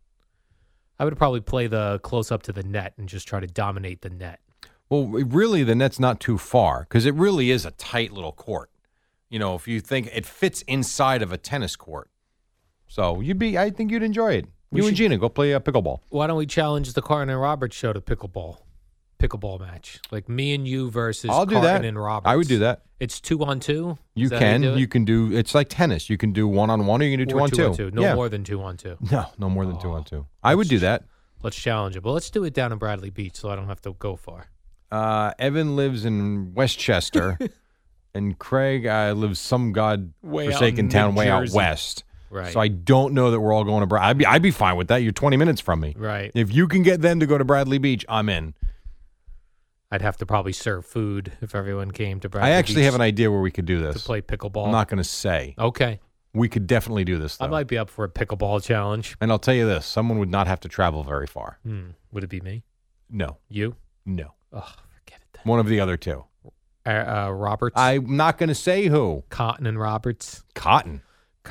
I would probably play the close up to the net and just try to dominate the net. Well, really, the net's not too far because it really is a tight little court. You know, if you think it fits inside of a tennis court. So I think you'd enjoy it. You and Gina, go play pickleball. Why don't we challenge the Carton and Roberts show to pickleball match? Like me and you versus I'll do Carton that. and Roberts. I would do that. It's 2-on-2? You can do it's like tennis. You can do 1-on-1 or you can do 2-on-2. No more than 2-on-2. No more than 2-on-2. I would do that. Let's challenge it. But let's do it down in Bradley Beach so I don't have to go far. Evan lives in Westchester, and Craig lives some god-forsaken town way out west. Right. So I don't know that we're all going to Bradley. I'd be fine with that. You're 20 minutes from me. Right. If you can get them to go to Bradley Beach, I'm in. I'd have to probably serve food if everyone came to Bradley Beach. I actually have an idea where we could do this. To play pickleball. I'm not going to say. Okay. We could definitely do this, though. I might be up for a pickleball challenge. And I'll tell you this. Someone would not have to travel very far. Would it be me? No. You? No. Oh, forget it then. One of the other two. Roberts? I'm not going to say who. Cotton and Roberts. Cotton.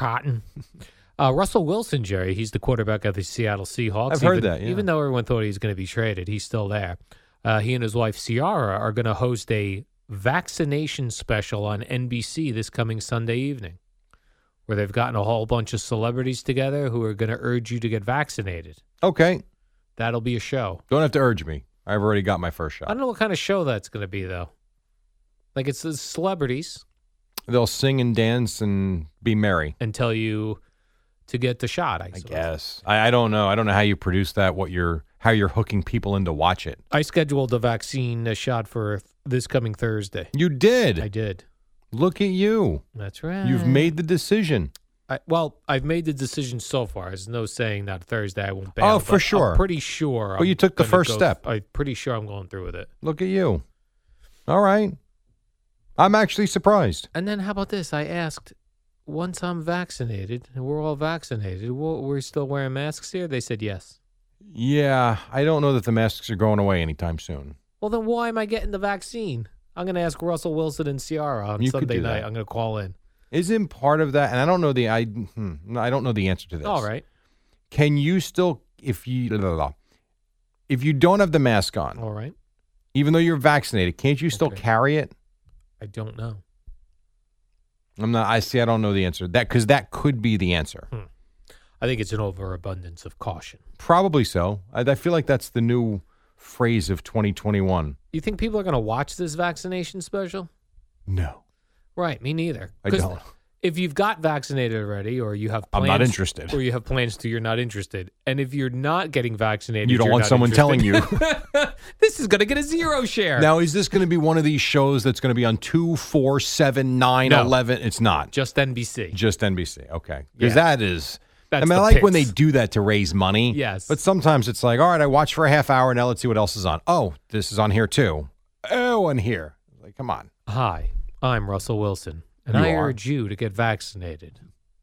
Russell Wilson, Jerry, he's the quarterback of the Seattle Seahawks. I've heard that, yeah. Even though everyone thought he was going to be traded, he's still there. He and his wife, Ciara, are going to host a vaccination special on NBC this coming Sunday evening, where they've gotten a whole bunch of celebrities together who are going to urge you to get vaccinated. Okay. That'll be a show. Don't have to urge me. I've already got my first shot. I don't know what kind of show that's going to be, though. Like, it's the celebrities. They'll sing and dance and be merry. And tell you to get the shot, I guess. I don't know. I don't know how you produce that, how you're hooking people in to watch it. I scheduled a vaccine shot for this coming Thursday. You did? I did. Look at you. That's right. You've made the decision. I've made the decision so far. There's no saying that Thursday I won't bail. Oh, for sure. I'm pretty sure. Well, you took the first step. I'm pretty sure I'm going through with it. Look at you. All right. I'm actually surprised. And then how about this? I asked, once I'm vaccinated, and we're all vaccinated, we're still wearing masks here? They said yes. Yeah, I don't know that the masks are going away anytime soon. Well, then why am I getting the vaccine? I'm going to ask Russell Wilson and Ciara on Sunday night. I'm going to call in. Isn't part of that, and I don't know I don't know the answer to this. All right. Can you still, if you don't have the mask on, all right, even though you're vaccinated, can't you still carry it? I don't know. I don't know the answer. Because that could be the answer. I think it's an overabundance of caution. Probably so. I feel like that's the new phrase of 2021. You think people are going to watch this vaccination special? No. Right, me neither. I don't. If you've got vaccinated already, or you have plans, I'm not interested. Or you have plans to, you're not interested. And if you're not getting vaccinated, You don't you're want not someone telling interested. you. This is going to get a 0 share. Now, is this going to be one of these shows that's going to be on 2, 4, 7, 9, No. 11? It's not. Just NBC. Just NBC. Okay. Because Yeah. that is. That's I mean, I the like when they picks. do that to raise money. Yes. But sometimes it's like, all right, I watched for a half hour. Now let's see what else is on. Oh, this is on here too. Oh, and here. Like, come on. Hi, I'm Russell Wilson, and You I are. urge you to get vaccinated.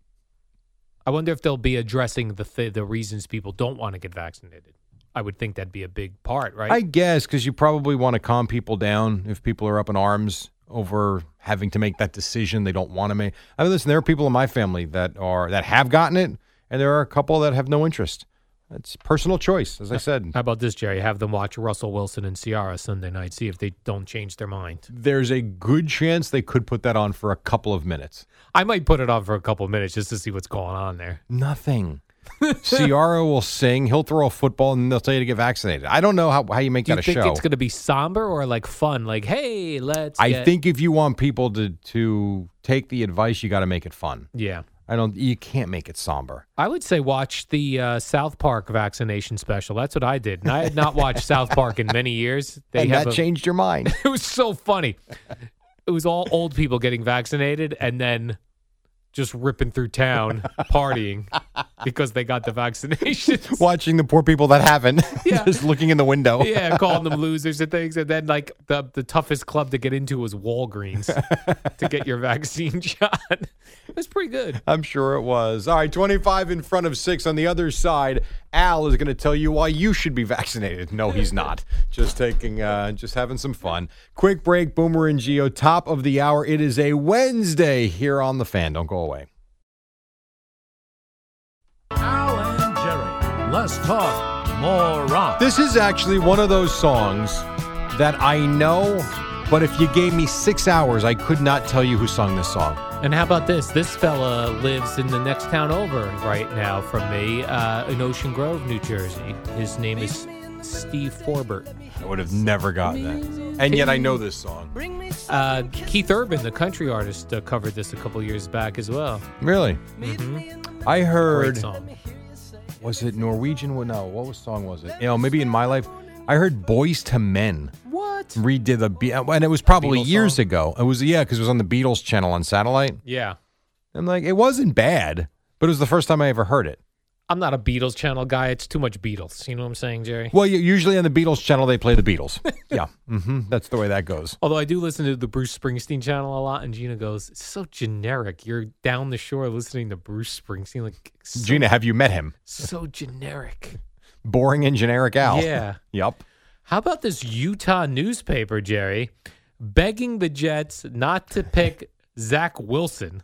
I wonder if they'll be addressing the reasons people don't want to get vaccinated. I would think that'd be a big part, right? I guess because you probably want to calm people down if people are up in arms over having to make that decision they don't want to make. I mean, listen, there are people in my family that have gotten it, and there are a couple that have no interest. It's personal choice, as I said. How about this, Jerry? Have them watch Russell Wilson and Ciara Sunday night. See if they don't change their mind. There's a good chance they could put that on for a couple of minutes. I might put it on for a couple of minutes just to see what's going on there. Nothing. Ciara will sing. He'll throw a football, and they'll tell you to get vaccinated. I don't know how you make Do that you a think show. it's going to be somber or like fun? Like, hey, let's. I get- think if you want people to take the advice, you got to make it fun. Yeah. You can't make it somber. I would say watch the South Park vaccination special. That's what I did. And I had not watched South Park in many years. And that changed your mind. It was so funny. It was all old people getting vaccinated and then just ripping through town partying because they got the vaccinations. Watching the poor people that haven't, Yeah. just looking in the window. Yeah, calling them losers and things. And then like the toughest club to get into was Walgreens to get your vaccine shot. It was pretty good. I'm sure it was. All right, 25 in front of 6 on the other side. Al is going to tell you why you should be vaccinated. No, he's not. Just having some fun. Quick break, Boomer and Geo, top of the hour. It is a Wednesday here on The Fan. Don't go away. Al and Jerry. Less talk, more rock. This is actually one of those songs that I know, but if you gave me 6 hours, I could not tell you who sung this song. And how about this? This fella lives in the next town over right now from me, in Ocean Grove, New Jersey. His name is Steve Forbert. I would have never gotten that. And yet I know this song. Keith Urban, the country artist, covered this a couple years back as well. Really? Mm-hmm. I heard. Great song. Was it Norwegian? No, what song was it? Maybe In My Life. I heard Boys to Men. What? Redid and it was probably Beatles years song? ago. It was, because it was on the Beatles channel on satellite. Yeah. I'm like, it wasn't bad, but it was the first time I ever heard it. I'm not a Beatles channel guy. It's too much Beatles. You know what I'm saying, Jerry? Well, usually on the Beatles channel, they play the Beatles. Yeah. That's the way that goes. Although I do listen to the Bruce Springsteen channel a lot, and Gina goes, it's so generic. You're down the shore listening to Bruce Springsteen. Like, so, Gina, have you met him? So generic. Boring and generic Al. Yeah. Yup. How about this Utah newspaper, Jerry, begging the Jets not to pick Zach Wilson,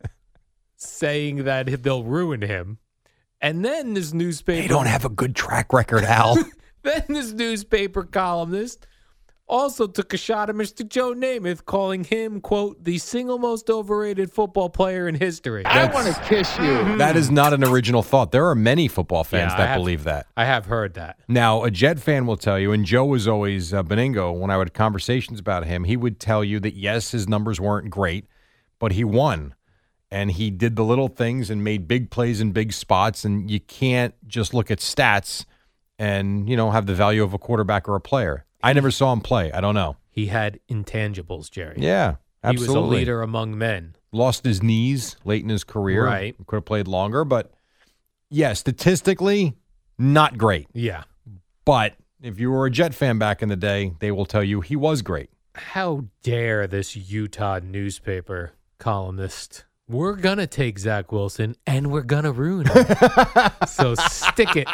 saying that they'll ruin him. And then this newspaper... They don't have a good track record, Al. Then this newspaper columnist also took a shot at Mr. Joe Namath, calling him, quote, the single most overrated football player in history. I want to kiss you. That is not an original thought. There are many football fans that believe that. I have heard that. Now, a Jet fan will tell you, and Joe was always Beningo, when I had conversations about him, he would tell you that, yes, his numbers weren't great, but he won. And he did the little things and made big plays in big spots, and you can't just look at stats and, have the value of a quarterback or a player. I never saw him play. I don't know. He had intangibles, Jerry. Yeah, absolutely. He was a leader among men. Lost his knees late in his career. Right. Could have played longer, but yeah, statistically, not great. Yeah. But if you were a Jet fan back in the day, they will tell you he was great. How dare this Utah newspaper columnist? We're going to take Zach Wilson and we're going to ruin him. So stick it.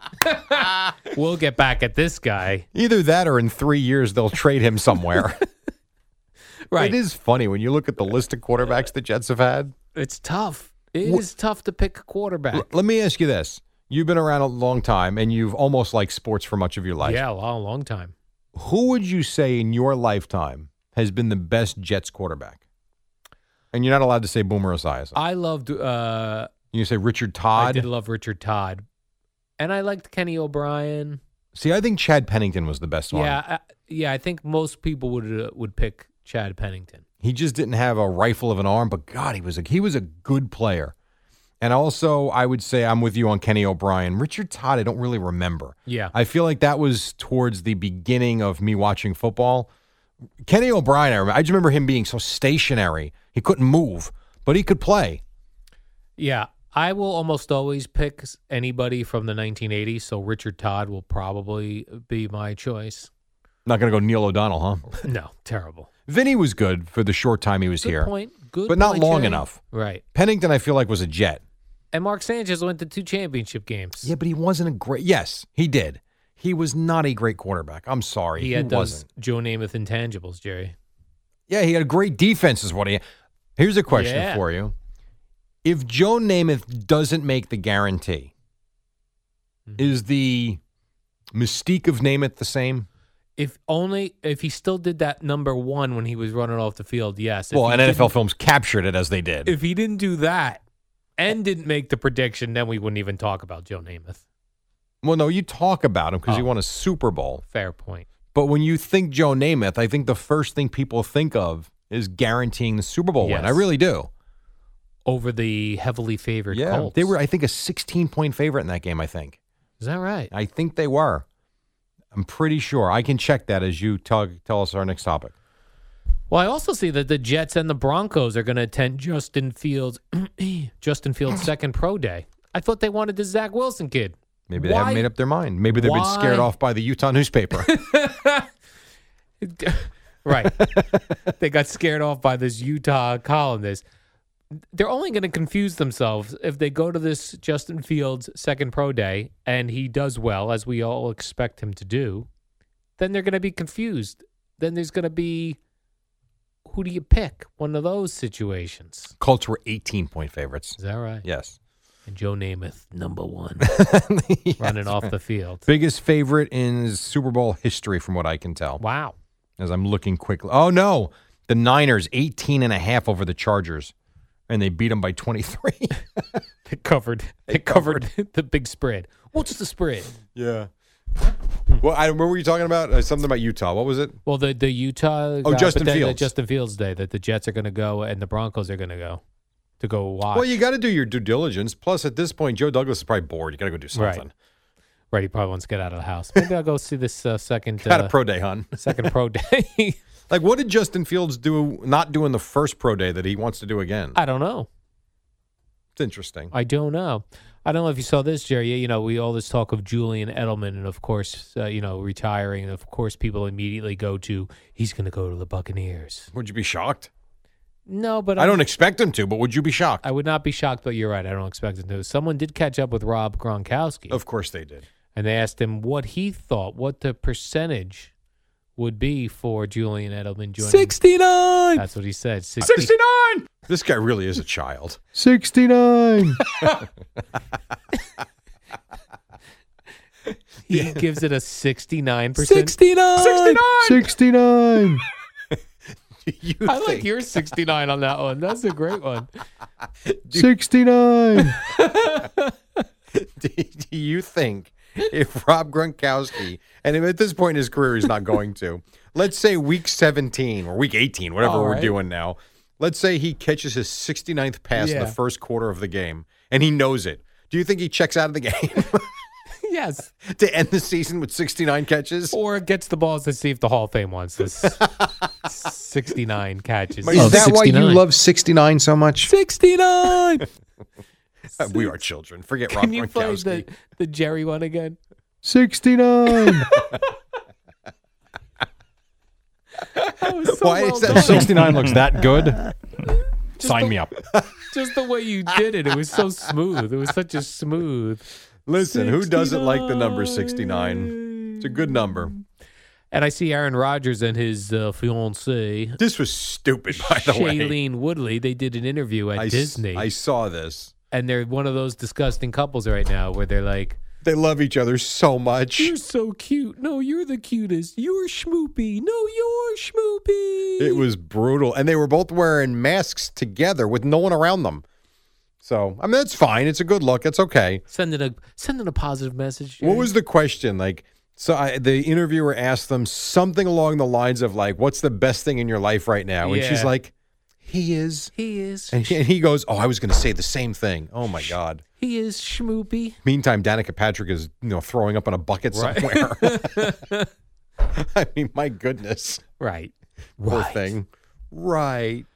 We'll get back at this guy. Either that or in 3 years, they'll trade him somewhere. Right. It is funny when you look at the list of quarterbacks the Jets have had. It's tough. It is tough to pick a quarterback. Let me ask you this. You've been around a long time, and you've almost liked sports for much of your life. Yeah, a long time. Who would you say in your lifetime has been the best Jets quarterback? And you're not allowed to say Boomer Esiason. I loved... you say Richard Todd? I did love Richard Todd. And I liked Kenny O'Brien. See, I think Chad Pennington was the best one. Yeah, I think most people would pick Chad Pennington. He just didn't have a rifle of an arm, but God, he was a good player. And also, I would say I'm with you on Kenny O'Brien. Richard Todd, I don't really remember. Yeah. I feel like that was towards the beginning of me watching football. Kenny O'Brien, I just remember him being so stationary. He couldn't move, but he could play. Yeah. I will almost always pick anybody from the 1980s, so Richard Todd will probably be my choice. Not going to go Neil O'Donnell, huh? No, terrible. Vinny was good for the short time he was here. Good but not point, long Jay. enough. Right. Pennington, I feel like, was a Jet. And Mark Sanchez went to 2 championship games. Yeah, but he wasn't a great... Yes, he did. He was not a great quarterback. I'm sorry. He had wasn't. those Joe Namath intangibles, Jerry. Yeah, he had a great defense is what he... Here's a question for you. If Joe Namath doesn't make the guarantee, is the mystique of Namath the same? If he still did that number 1 when he was running off the field, yes. Well, and NFL Films captured it as they did. If he didn't do that and didn't make the prediction, then we wouldn't even talk about Joe Namath. Well, no, you talk about him because he won a Super Bowl. Fair point. But when you think Joe Namath, I think the first thing people think of is guaranteeing the Super Bowl win. I really do. Over the heavily favored Colts. They were, I think, a 16-point favorite in that game, I think. Is that right? I think they were. I'm pretty sure. I can check that as you tell us our next topic. Well, I also see that the Jets and the Broncos are going to attend Justin Fields' second pro day. I thought they wanted the Zach Wilson kid. Maybe they haven't made up their mind. Maybe they've been scared off by the Utah newspaper. Right. They got scared off by this Utah columnist. They're only going to confuse themselves if they go to this Justin Fields' second pro day and he does well, as we all expect him to do. Then they're going to be confused. Then there's going to be, who do you pick? One of those situations. Colts were 18-point favorites. Is that right? Yes. And Joe Namath, number 1, running off the field. Biggest favorite in Super Bowl history, from what I can tell. Wow. As I'm looking quickly. Oh, no. The Niners, 18.5 over the Chargers. And they beat them by 23. They covered the big spread. What's the spread? Yeah. Well, what were you talking about? Something about Utah. What was it? Well, the Utah. Justin Fields. Justin Fields Day that the Jets are going to go and the Broncos are going to go watch. Well, you got to do your due diligence. Plus, at this point, Joe Douglas is probably bored. You got to go do something. Right. He probably wants to get out of the house. Maybe I'll go see this second. Got a pro day, hon. Second pro day. Like, what did Justin Fields not do in the first pro day that he wants to do again? I don't know. It's interesting. I don't know. I don't know if you saw this, Jerry. You know, we all this talk of Julian Edelman and, of course, retiring. And, of course, people immediately go to, he's going to go to the Buccaneers. Would you be shocked? No, but I don't expect him to, but would you be shocked? I would not be shocked, but you're right. I don't expect him to. Someone did catch up with Rob Gronkowski. Of course they did. And they asked him what he thought, what the percentage would be for Julian Edelman joining. 69. That's what he said. 69. This guy really is a child. 69. He gives it a 69%. 69. 69. I like your 69 on that one. That's a great one. 69. Do you think if Rob Gronkowski, and at this point in his career he's not going to, let's say week 17 or week 18, whatever we're doing now, let's say he catches his 69th pass in the first quarter of the game, and he knows it. Do you think he checks out of the game? Yes. To end the season with 69 catches? Or gets the balls to see if the Hall of Fame wants this 69 catches. Is that 69. Why you love 69 so much? 69! We are children. Forget Rob Gronkowski. Can you play the Jerry one again? 69. Why is that? 69 looks that good? Sign me up. Just the way you did it. It was so smooth. It was such a smooth. Listen, 69. Who doesn't like the number 69? It's a good number. And I see Aaron Rodgers and his fiancée. This was stupid, by the way. Shailene Woodley. They did an interview at Disney. I saw this. And they're one of those disgusting couples right now where they're like, they love each other so much. You're so cute. No, you're the cutest. You're schmoopy. No, you're schmoopy. It was brutal. And they were both wearing masks together with no one around them. So, I mean, that's fine. It's a good look. It's okay. Sending a positive message. Jerry. What was the question? Like, So the interviewer asked them something along the lines of like, what's the best thing in your life right now? And she's like, he is. He is. And he goes, oh, I was going to say the same thing. Oh, my God. He is schmoopy. Meantime, Danica Patrick is, throwing up in a bucket somewhere. I mean, my goodness. Right. Poor thing. Right.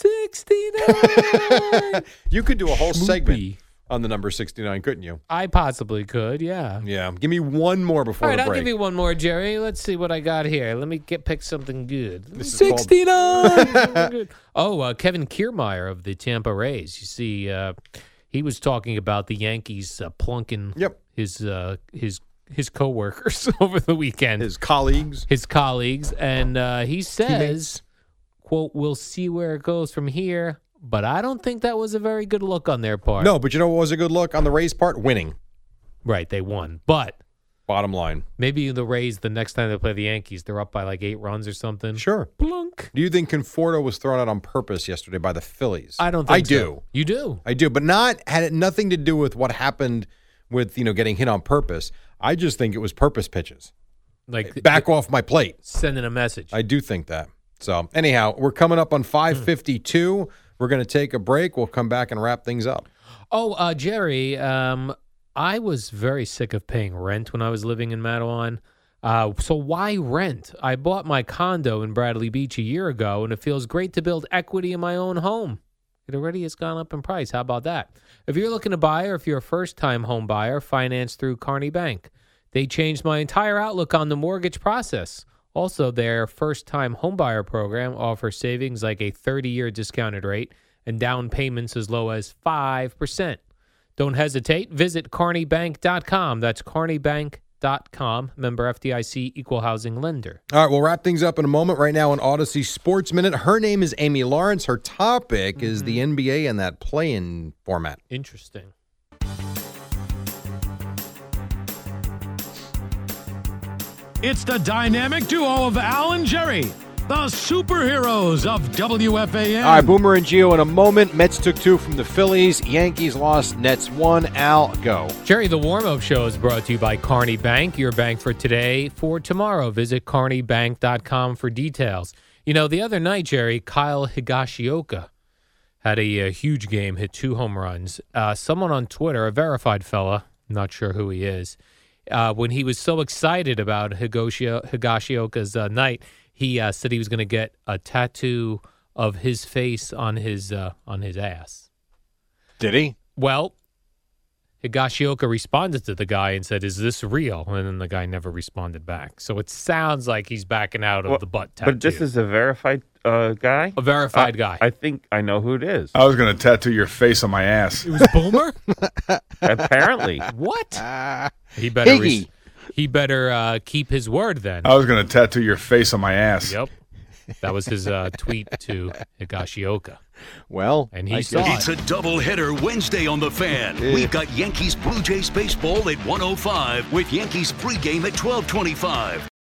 69. You could do a whole segment on the number 69, couldn't you? I possibly could, yeah. Yeah. Give me one more before All right, the I'll break. give you one more, Jerry. Let's see what I got here. Let me pick something good. This is 69. Kevin Kiermaier of the Tampa Rays. You see, he was talking about the Yankees plunking his coworkers over the weekend. His colleagues. And he says, quote, "We'll see where it goes from here." But I don't think that was a very good look on their part. No, but you know what was a good look on the Rays' part? Winning. Right, they won. But bottom line, maybe the Rays, the next time they play the Yankees, they're up by like 8 runs or something. Sure. Plunk. Do you think Conforto was thrown out on purpose yesterday by the Phillies? I don't think so. do. You do? I do, but had it nothing to do with what happened with, getting hit on purpose. I just think it was purpose pitches. Like back off my plate. Sending a message. I do think that. So anyhow, we're coming up on 5:52. We're going to take a break. We'll come back and wrap things up. Oh, Jerry, I was very sick of paying rent when I was living in Matawan. So why rent? I bought my condo in Bradley Beach a year ago, and it feels great to build equity in my own home. It already has gone up in price. How about that? If you're looking to buy or if you're a first-time home buyer, finance through Kearney Bank. They changed my entire outlook on the mortgage process. Also, their first-time homebuyer program offers savings like a 30-year discounted rate and down payments as low as 5%. Don't hesitate. Visit KearneyBank.com. That's KearneyBank.com. Member FDIC, Equal Housing Lender. All right, we'll wrap things up in a moment. Right now on Odyssey Sports Minute, her name is Amy Lawrence. Her topic is the NBA and that play-in format. Interesting. It's the dynamic duo of Al and Jerry, the superheroes of WFAN. All right, Boomer and Gio in a moment. Mets took 2 from the Phillies. Yankees lost. Nets 1. Al, go. Jerry, the warm-up show is brought to you by Kearney Bank, your bank for today, for tomorrow. Visit KearneyBank.com for details. The other night, Jerry, Kyle Higashioka had a huge game, hit 2 home runs. Someone on Twitter, a verified fella, not sure who he is, when he was so excited about Higashioka's night, he said he was going to get a tattoo of his face on his ass. Did he? Well, Higashioka responded to the guy and said, "Is this real?" And then the guy never responded back. So it sounds like he's backing out of the butt tattoo. But this is a verified guy? A verified guy. I think I know who it is. I was going to tattoo your face on my ass. It was Boomer? Apparently. What? He better keep his word then. I was going to tattoo your face on my ass. Yep. That was his tweet to Higashioka. Well, and he saw It's a doubleheader Wednesday on The Fan. We've got Yankees Blue Jays baseball at 1:05 with Yankees pregame at 12:25.